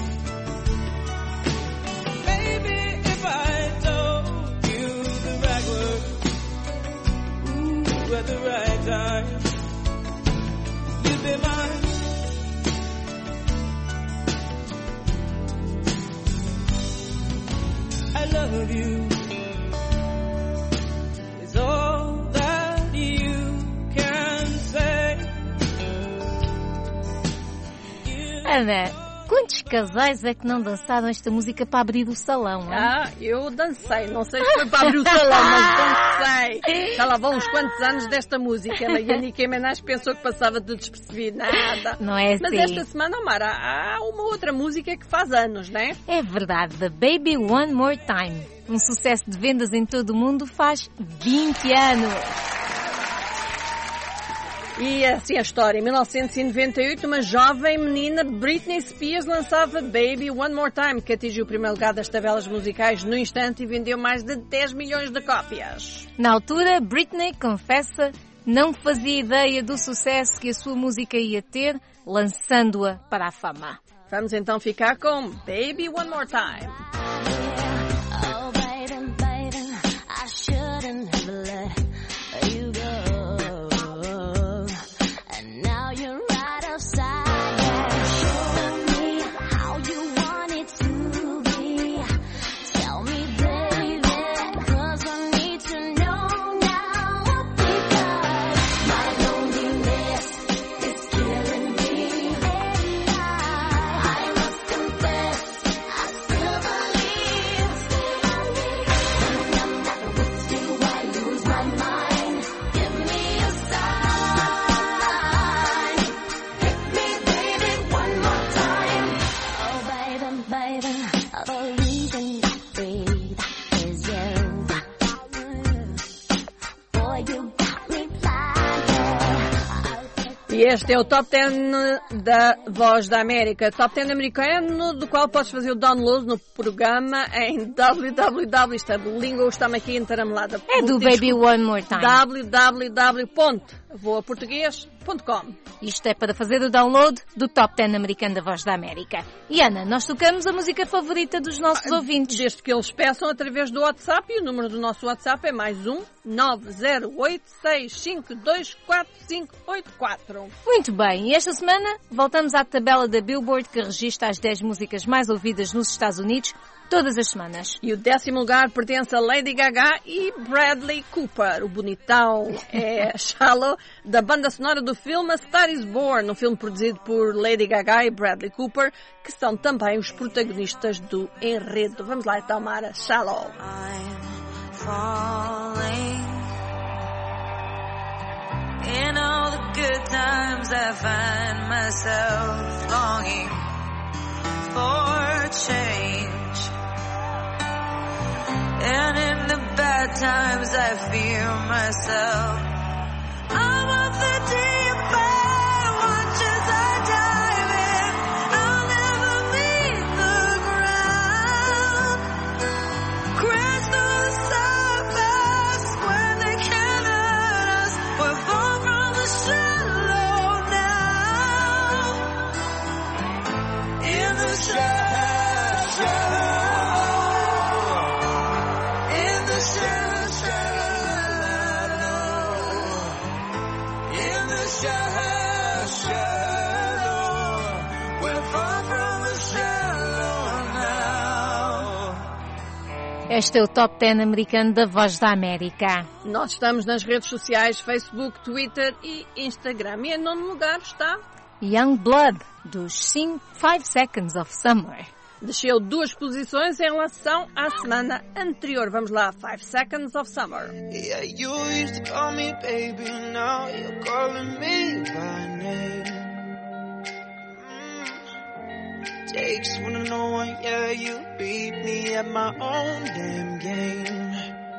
Maybe if I told you the right words, ooh, at the right time, you'd be mine. I love you. Ana, quantos casais é que não dançaram esta música para abrir o salão? Hein? Ah, eu dancei. Não sei se foi para abrir o salão, mas dancei. Já lá vão uns quantos anos desta música. E a Nicki Minaj pensou que passava tudo despercebido. Nada. Não é assim. Mas esta semana, Mara, há uma outra música que faz anos, não é? É verdade. The Baby One More Time. Um sucesso de vendas em todo o mundo faz vinte anos. E assim a história. Em mil novecentos e noventa e oito, uma jovem menina, Britney Spears, lançava Baby One More Time, que atingiu o primeiro lugar das tabelas musicais no instante e vendeu mais de dez milhões de cópias. Na altura, Britney confessa não fazia ideia do sucesso que a sua música ia ter, lançando-a para a fama. Vamos então ficar com Baby One More Time. Oh, baby, baby, I shouldn't have let you go. You're right outside there. Show me how you want it to be. Tell me, baby, 'cause I need to know now. Because my loneliness is killing me. And I, I must confess, I still believe, still believe. When I'm not with you, I lose my mind. Give me a sign. E este é o Top dez da Voz da América. Top dez americano, do qual podes fazer o download no programa em www. Isto é de língua, está-me aqui entaramelada. É do Baby One More Time. www ponto voa português ponto com. Isto é para fazer o download do Top dez americano da Voz da América. E Ana, nós tocamos a música favorita dos nossos ah, ouvintes. Desde que eles peçam através do WhatsApp, e o número do nosso WhatsApp é mais um nove zero oito seis cinco dois quatro cinco oito quatro. Muito bem, e esta semana voltamos à tabela da Billboard, que registra as dez músicas mais ouvidas nos Estados Unidos todas as semanas. E o décimo lugar pertence a Lady Gaga e Bradley Cooper. O bonitão é Shallow, da banda sonora do filme A Star is Born, um filme produzido por Lady Gaga e Bradley Cooper, que são também os protagonistas do enredo. Vamos lá então, Mara. Shallow. I'm falling. In all the good times I find myself longing for change. And in the bad times I fear myself. I'm of the deep end, watch as I dive in. I'll never meet the ground. Crash through the surface when they can't hurt us. We're far from the shallow now. In the shallow. We're Este é o Top dez americano da Voz da América. Nós estamos nas redes sociais, Facebook, Twitter e Instagram. E em nono lugar está... Youngblood, dos cinco Seconds of Summer. Desceu duas posições em relação à semana anterior. Vamos lá, Five Seconds of Summer. Yeah, you used to call me baby, now you're calling me by name. Mm. Takes one to know one, yeah, you beat me at my own damn game.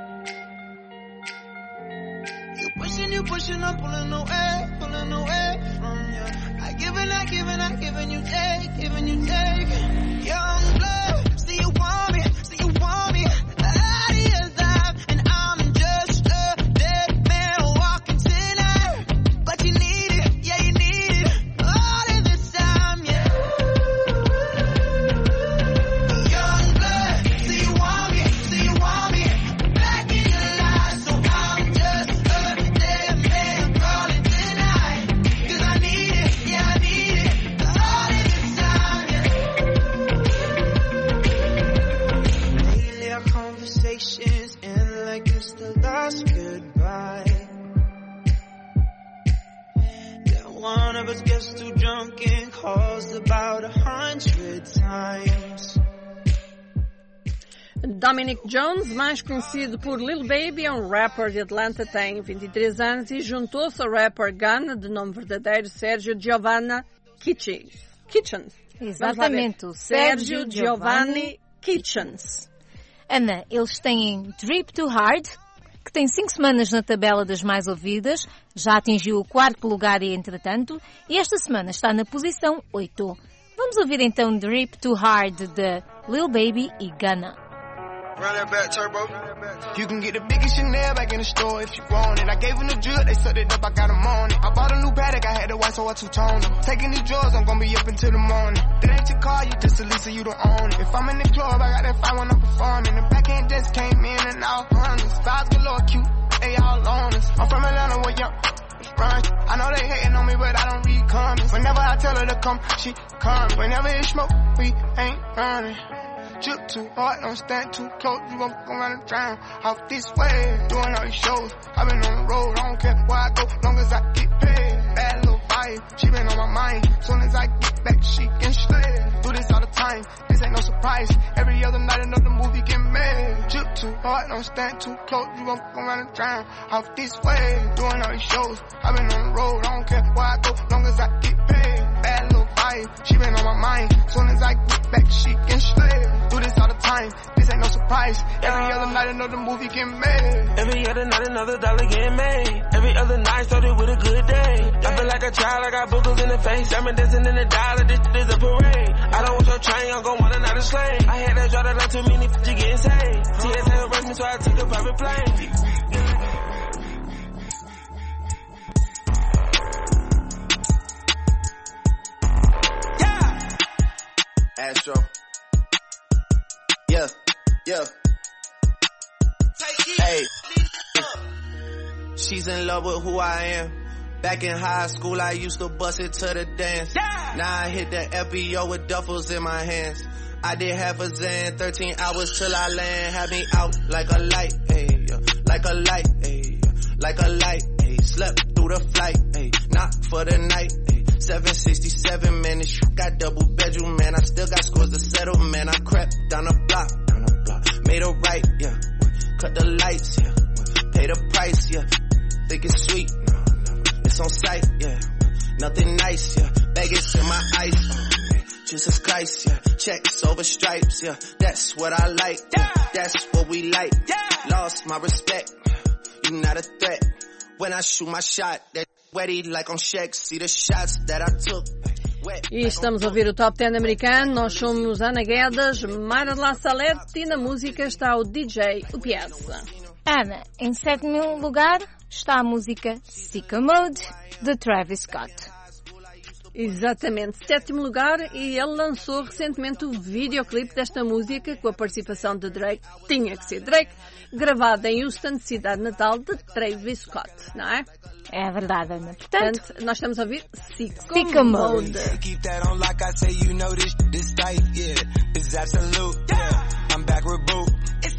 You pushing, you pushing, I'm pulling away, pulling away from you. I give and I give and I give and you take, give and you take. Young blood, see you want me, see you want me. Out of your life, and I'm just a dead man walking tonight. But you need it, yeah you need it, all of this time, yeah. Young blood, see you want me, see you want me. Back in your life, so I'm just a dead man calling tonight. Cause I need it, yeah I need it, all of this time, yeah. Daily our conversations end like it's the last goodbye. Yeah, one of us gets too drunk and calls about a hundred times. Dominic Jones, mais conhecido por Lil Baby, é um rapper de Atlanta, tem vinte e três anos e juntou-se ao rapper Gunna, de nome verdadeiro Sergio Giovanni Kitchens. Kitchens. Exatamente, o Sergio Giovanni Kitchens. Ana, eles têm Drip Too Hard, que tem cinco semanas na tabela das mais ouvidas, já atingiu o quarto lugar e entretanto, e esta semana está na posição oito. Vamos ouvir então Drip Too Hard de Lil Baby e Gunna. Run that back, turbo. You can get the biggest Chanel back in the store if you want it. I gave them the drip, they sucked it up, I got them on it. I bought a new Patek, I had the white, so I two-toned them. Taking these drugs, I'm gonna be up until the morning. That ain't your car, you just a Lisa, you don't own it. If I'm in the club, I got that fire when I'm performing. The backhand just came in and out hundreds. Vibes galore, cute, they all on us. I'm from Atlanta, where young run. I know they hating on me, but I don't read comments. Whenever I tell her to come, she comes. Whenever it's smoke, we ain't running. Drip too hard, don't stand too close. You gon' go around and drown off this way. Doing all these shows, I've been on the road. I don't care where I go, long as I get paid. Bad little vibe, she been on my mind. Soon as I get back, she can slay. Do this all the time, this ain't no surprise. Every other night another movie get made. Drip too hard, don't stand too close. You gon' go around and drown off this way. Doing all these shows, I've been on the road. I don't care where I go, long as I get paid. Bad little vibe, she been on my mind. Soon as I get back, she can slay. Do this all the time, this ain't no surprise. Every other night another movie get made. Every other night another dollar get made. Every other night started with a good day. I feel like a child, I got boogers in the face. I'm dancing in the dollar, this is a parade. I don't want your train, I'm gon' want another slave. I had to draw that line too many f***, you getting saved. T S A arrest me, so I took a private plane. Astro. Yeah, yeah. Hey. She's in love with who I am. Back in high school, I used to bust it to the dance. Yeah. Now I hit the F B O with duffels in my hands. I did half a Zan, thirteen hours till I land. Had me out like a light, ayy, yeah. Like a light, ayy, yeah. Like a light, ayy. Slept through the flight, ayy. Not for the night, ayy. seven sixty-seven, man, this shit got double bedroom, man. I still got scores to settle, man. I crept down the block, down the block. Made a right, yeah. Cut the lights, yeah. Pay the price, yeah. Think it's sweet, no, no. It's on sight, yeah. Nothing nice, yeah. Vegas in my ice, uh, Jesus Christ, yeah. Checks over stripes, yeah. That's what I like, yeah. That's what we like, yeah. Lost my respect, you not a threat. When I shoot my shot, that wetty like on Shaq. See the shots that I took. E estamos a ouvir o Top dez americano. Nós somos Ana Guedes, Mara de La Salete e na música está o D J U P S. Ana, em sétimo lugar está a música Sicko Mode de Travis Scott. Exatamente, sétimo lugar, e ele lançou recentemente o videoclipe desta música com a participação de Drake, tinha que ser Drake, gravado em Houston, cidade natal de Travis Scott, não é? É verdade, Ana. Portanto, Portanto nós estamos a ouvir Sicko, Sicko Mode. Keep that on like I say, you know this, this tight, yeah, this is absolute, yeah, I'm back with Boo. It's lit.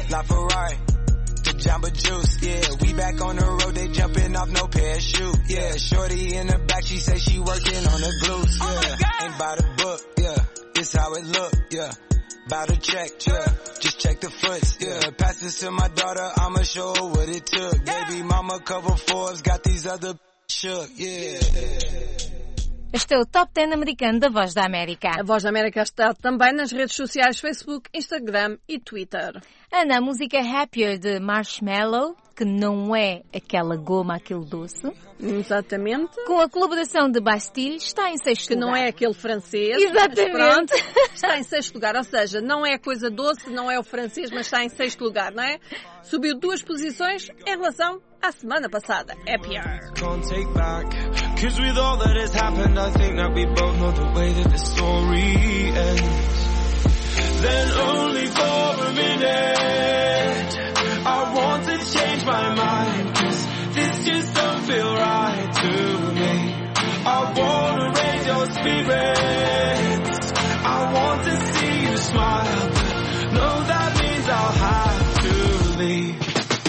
LaFerrari, the Jamba Juice, yeah. We back on the road, they jumping off no parachute, yeah. Shorty in the back, she say she working on the glutes, yeah. Ain't by the book, yeah. This how it look, yeah. About to check, yeah. Just check the foots, yeah. Pass this to my daughter, I'ma show her what it took. Baby mama cover Forbes, got these other shook, yeah. Este é o Top dez americano da Voz da América. A Voz da América está também nas redes sociais Facebook, Instagram e Twitter. Ana, a música Happier de Marshmello, que não é aquela goma, aquele doce. Exatamente. Com a colaboração de Bastille, está em sexto que lugar. Que não é aquele francês. Exatamente. Pronto, está em sexto lugar. Ou seja, não é a coisa doce, não é o francês, mas está em sexto lugar, não é? Subiu duas posições em relação à semana passada. Happier. Can't take back, cause with all that has happened, I think that we both know the way that the story ends. Then only for a minute, I want to change my mind, cause this just don't feel right to me. I wanna raise your spirits, I want to see you smile, but no, that means I'll have to leave.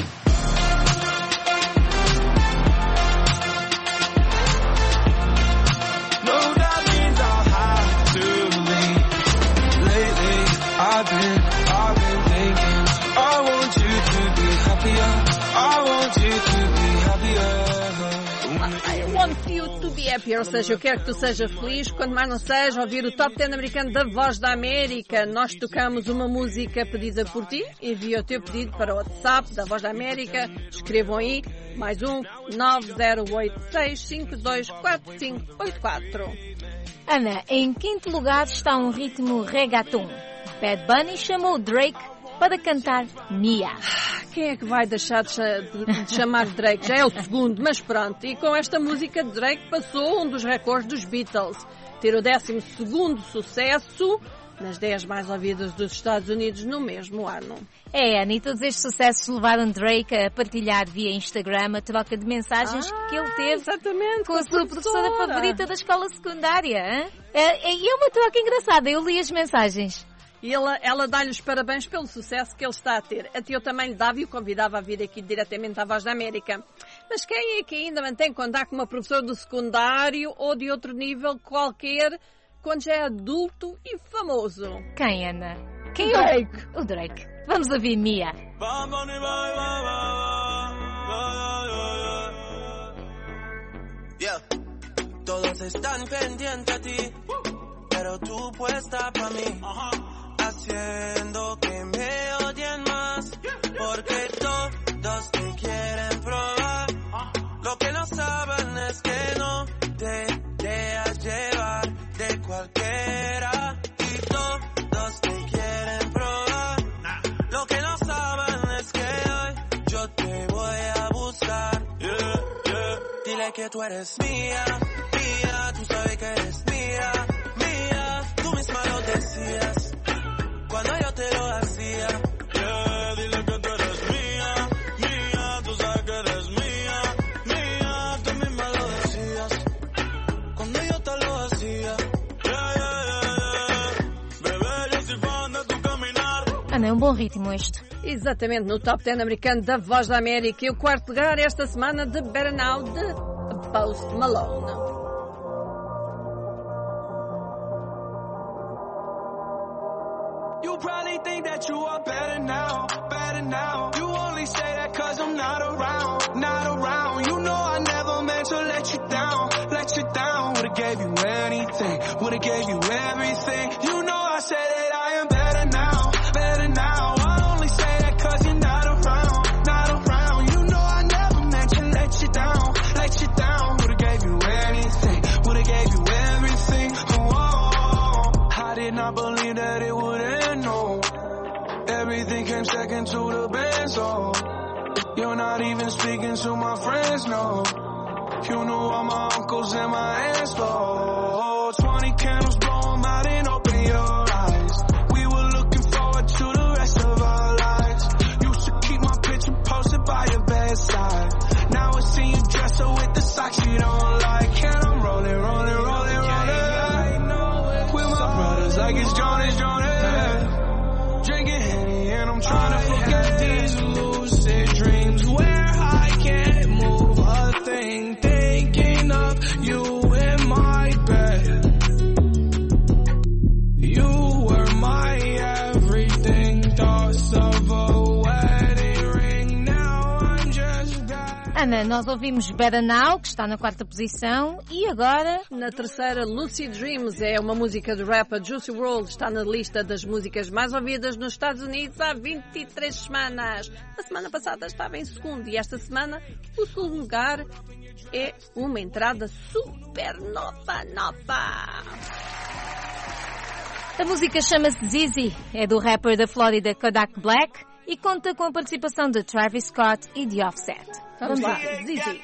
No, that means I'll have to leave. Lately, I've been, I've been thinking, I want you to be happier, I want you to be happier. I want you to be happier, ou seja, eu quero que tu sejas feliz, quando mais não seja, ouvir o Top dez americano da Voz da América. Nós tocamos uma música pedida por ti, envia o teu pedido para o WhatsApp da Voz da América, escrevam aí, mais um, nove zero oito seis cinco dois quatro cinco oito quatro. Ana, em quinto lugar está um ritmo reggaeton. Bad Bunny chamou Drake para cantar Mia. Quem é que vai deixar de, de, de chamar Drake? Já é o segundo, mas pronto. E com esta música, Drake passou um dos recordes dos Beatles. Ter o décimo segundo sucesso nas dez mais ouvidas dos Estados Unidos no mesmo ano. É, Ana, e todos estes sucessos levaram Drake a partilhar via Instagram a troca de mensagens ah, que ele teve exatamente, com a sua professora favorita da escola secundária. Hein? É, é uma troca engraçada, eu li as mensagens. E ela, ela dá-lhe os parabéns pelo sucesso que ele está a ter. Até eu também lhe dava e o convidava a vir aqui diretamente à Voz da América. Mas quem é que ainda mantém contato com uma professora do secundário ou de outro nível qualquer quando já é adulto e famoso? Quem, Ana? Quem o Drake. É o... o Drake. Vamos ouvir Mia. Yeah. Todos están pendientes a ti, pero tú puesta pa' mí, haciendo que me odien más, porque todos te quieren probar. Lo que no saben es que no te dejas llevar de cualquiera, y todos te quieren probar. Lo que no saben es que hoy yo te voy a buscar. Yeah, yeah. Dile que tú eres mía, mía, tú sabes que eres mía. Tú misma lo decías cuando yo te lo hacía. Yeah, dile que tú eres mía, mía, tú sabes que eres mía, mía. Tú misma lo decías cuando yo te lo hacía. Yeah, yeah, yeah, yeah. Bebé, yo soy fan de tu caminar. Ana, é um bom ritmo este. Exatamente, no Top dez americano da Voz da América. E o quarto lugar esta semana de Better Now de Post Malone. You probably think that you are better now, better now. You only say that cause I'm not around, not around. You know I never meant to let you down, let you down. Would've gave you anything, would've gave you everything. You know I said that I am better now, better now. I only say that cause you're not around, not around. You know I never meant to let you down, let you down. Would've gave you anything, would've gave you everything. Oh, I did not believe that it would end, no. Everything came second to the best, oh. You're not even speaking to my friends, no. You knew all my uncles and my aunts, oh. Twenty candles, blow 'em out and open your eyes. We were looking forward to the rest of our lives. Used to keep my picture posted by your bedside. Now I see you dressed up with the socks you don't like. And I'm rolling, rolling, rolling, rolling with my brothers like it's Jonas, Jonas. Drinking Henny and I'm trying to forget. semana nós ouvimos Better Now, que está na quarta posição, e agora... Na terceira, Lucid Dreams, é uma música do rapper Juicy world, está na lista das músicas mais ouvidas nos Estados Unidos há vinte e três semanas. A semana passada estava em segundo e esta semana o segundo lugar é uma entrada super nova, nova. A música chama-se Zizi, é do rapper da Flórida Kodak Black e conta com a participação de Travis Scott e The Offset. Vamos lá, Zizi.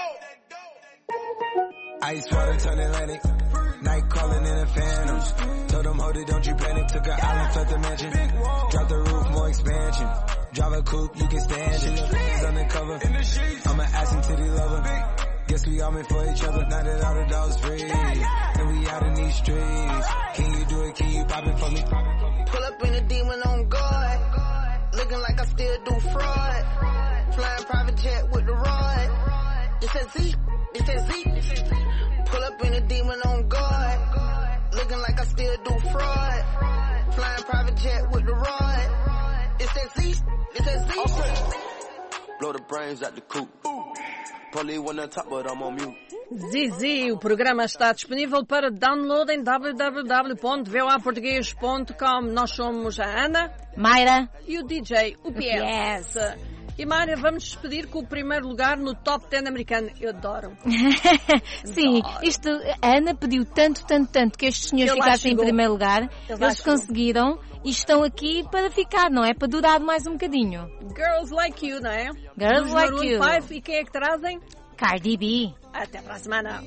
Ice water turn Atlantic, night calling in the phantoms. Told them, hold it, don't you panic. Took an island, fled the mansion. Drop the roof, more expansion. Drive a coupe, you can stand it. It's undercover. I'm an ass and titty lover. Guess we all meant for each other. Now that all the dogs free, and we out in these streets. Can you do it? Can you pop it for me? Pull up in a demon on guard, looking like I still do fraud. Flying private jet with the rod. This that Z, this that Z. Pull up in a demon on guard, looking like I still do fraud. Flying private jet with the rod. This that Z, this that Z. Okay. Blow the brains out the coop. Probably one on top, but I'm on mute. Zizi, o programa está disponível para download em w w w ponto v o a português ponto com. Nós somos a Ana, Mayra e o D J, o P S. E Mayra, vamos despedir com o primeiro lugar no Top dez americano. Eu adoro. Sim, adoro. Isto, a Ana pediu tanto, tanto, tanto que estes senhores Ele ficassem em primeiro lugar. Ele Eles conseguiram e estão aqui para ficar, não é? Para durar mais um bocadinho. Girls Like You, não é? Girls Dos Like Maroon You. five, e quem é que trazem? Cardi B. Até para a semana.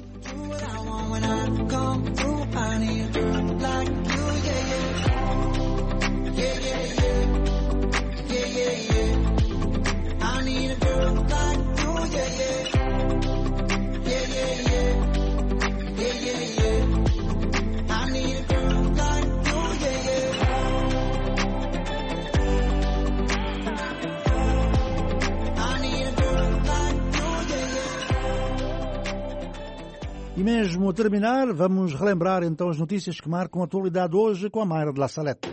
E mesmo a terminar, vamos relembrar então as notícias que marcam a atualidade hoje com a Mayra de La Salette.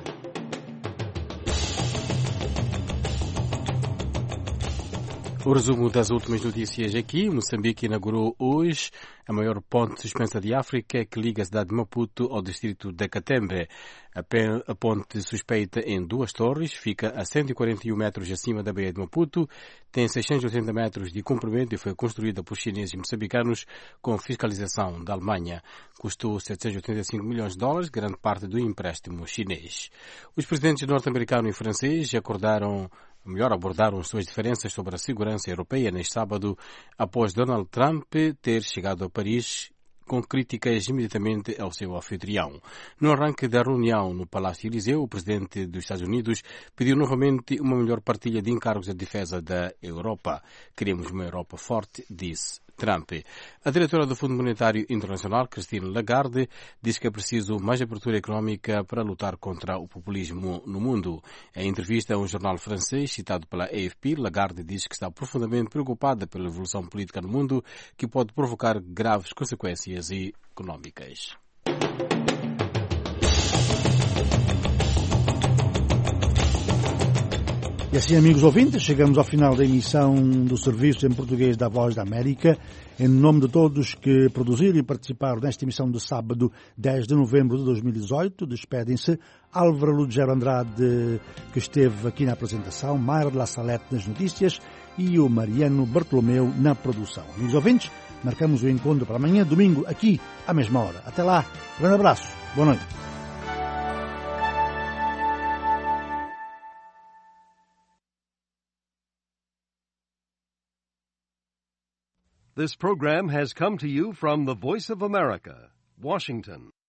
O resumo das últimas notícias aqui. Moçambique inaugurou hoje a maior ponte suspensa de África que liga a cidade de Maputo ao distrito de Catembe. A ponte suspeita em duas torres, fica a cento e quarenta e um metros acima da Baía de Maputo, tem seiscentos e oitenta metros de comprimento e foi construída por chineses e moçambicanos com fiscalização da Alemanha. Custou setecentos e oitenta e cinco milhões de dólares, grande parte do empréstimo chinês. Os presidentes norte-americano e francês acordaram melhor abordaram as suas diferenças sobre a segurança europeia neste sábado, após Donald Trump ter chegado a Paris com críticas imediatamente ao seu anfitrião. No arranque da reunião no Palácio Eliseu, o presidente dos Estados Unidos pediu novamente uma melhor partilha de encargos de defesa da Europa. Queremos uma Europa forte, disse Trump. A diretora do Fundo Monetário Internacional, Christine Lagarde, diz que é preciso mais abertura económica para lutar contra o populismo no mundo. Em entrevista a um jornal francês citado pela A F P, Lagarde diz que está profundamente preocupada pela evolução política no mundo que pode provocar graves consequências económicas. E assim, amigos ouvintes, chegamos ao final da emissão do Serviço em Português da Voz da América. Em nome de todos que produziram e participaram nesta emissão de sábado, dez de novembro de dois mil e dezoito, despedem-se Álvaro Lugero Andrade, que esteve aqui na apresentação, Mayra de La Salette nas notícias e o Mariano Bartolomeu na produção. Amigos ouvintes, marcamos o encontro para amanhã, domingo, aqui, à mesma hora. Até lá, um grande abraço, boa noite. This program has come to you from the Voice of America, Washington.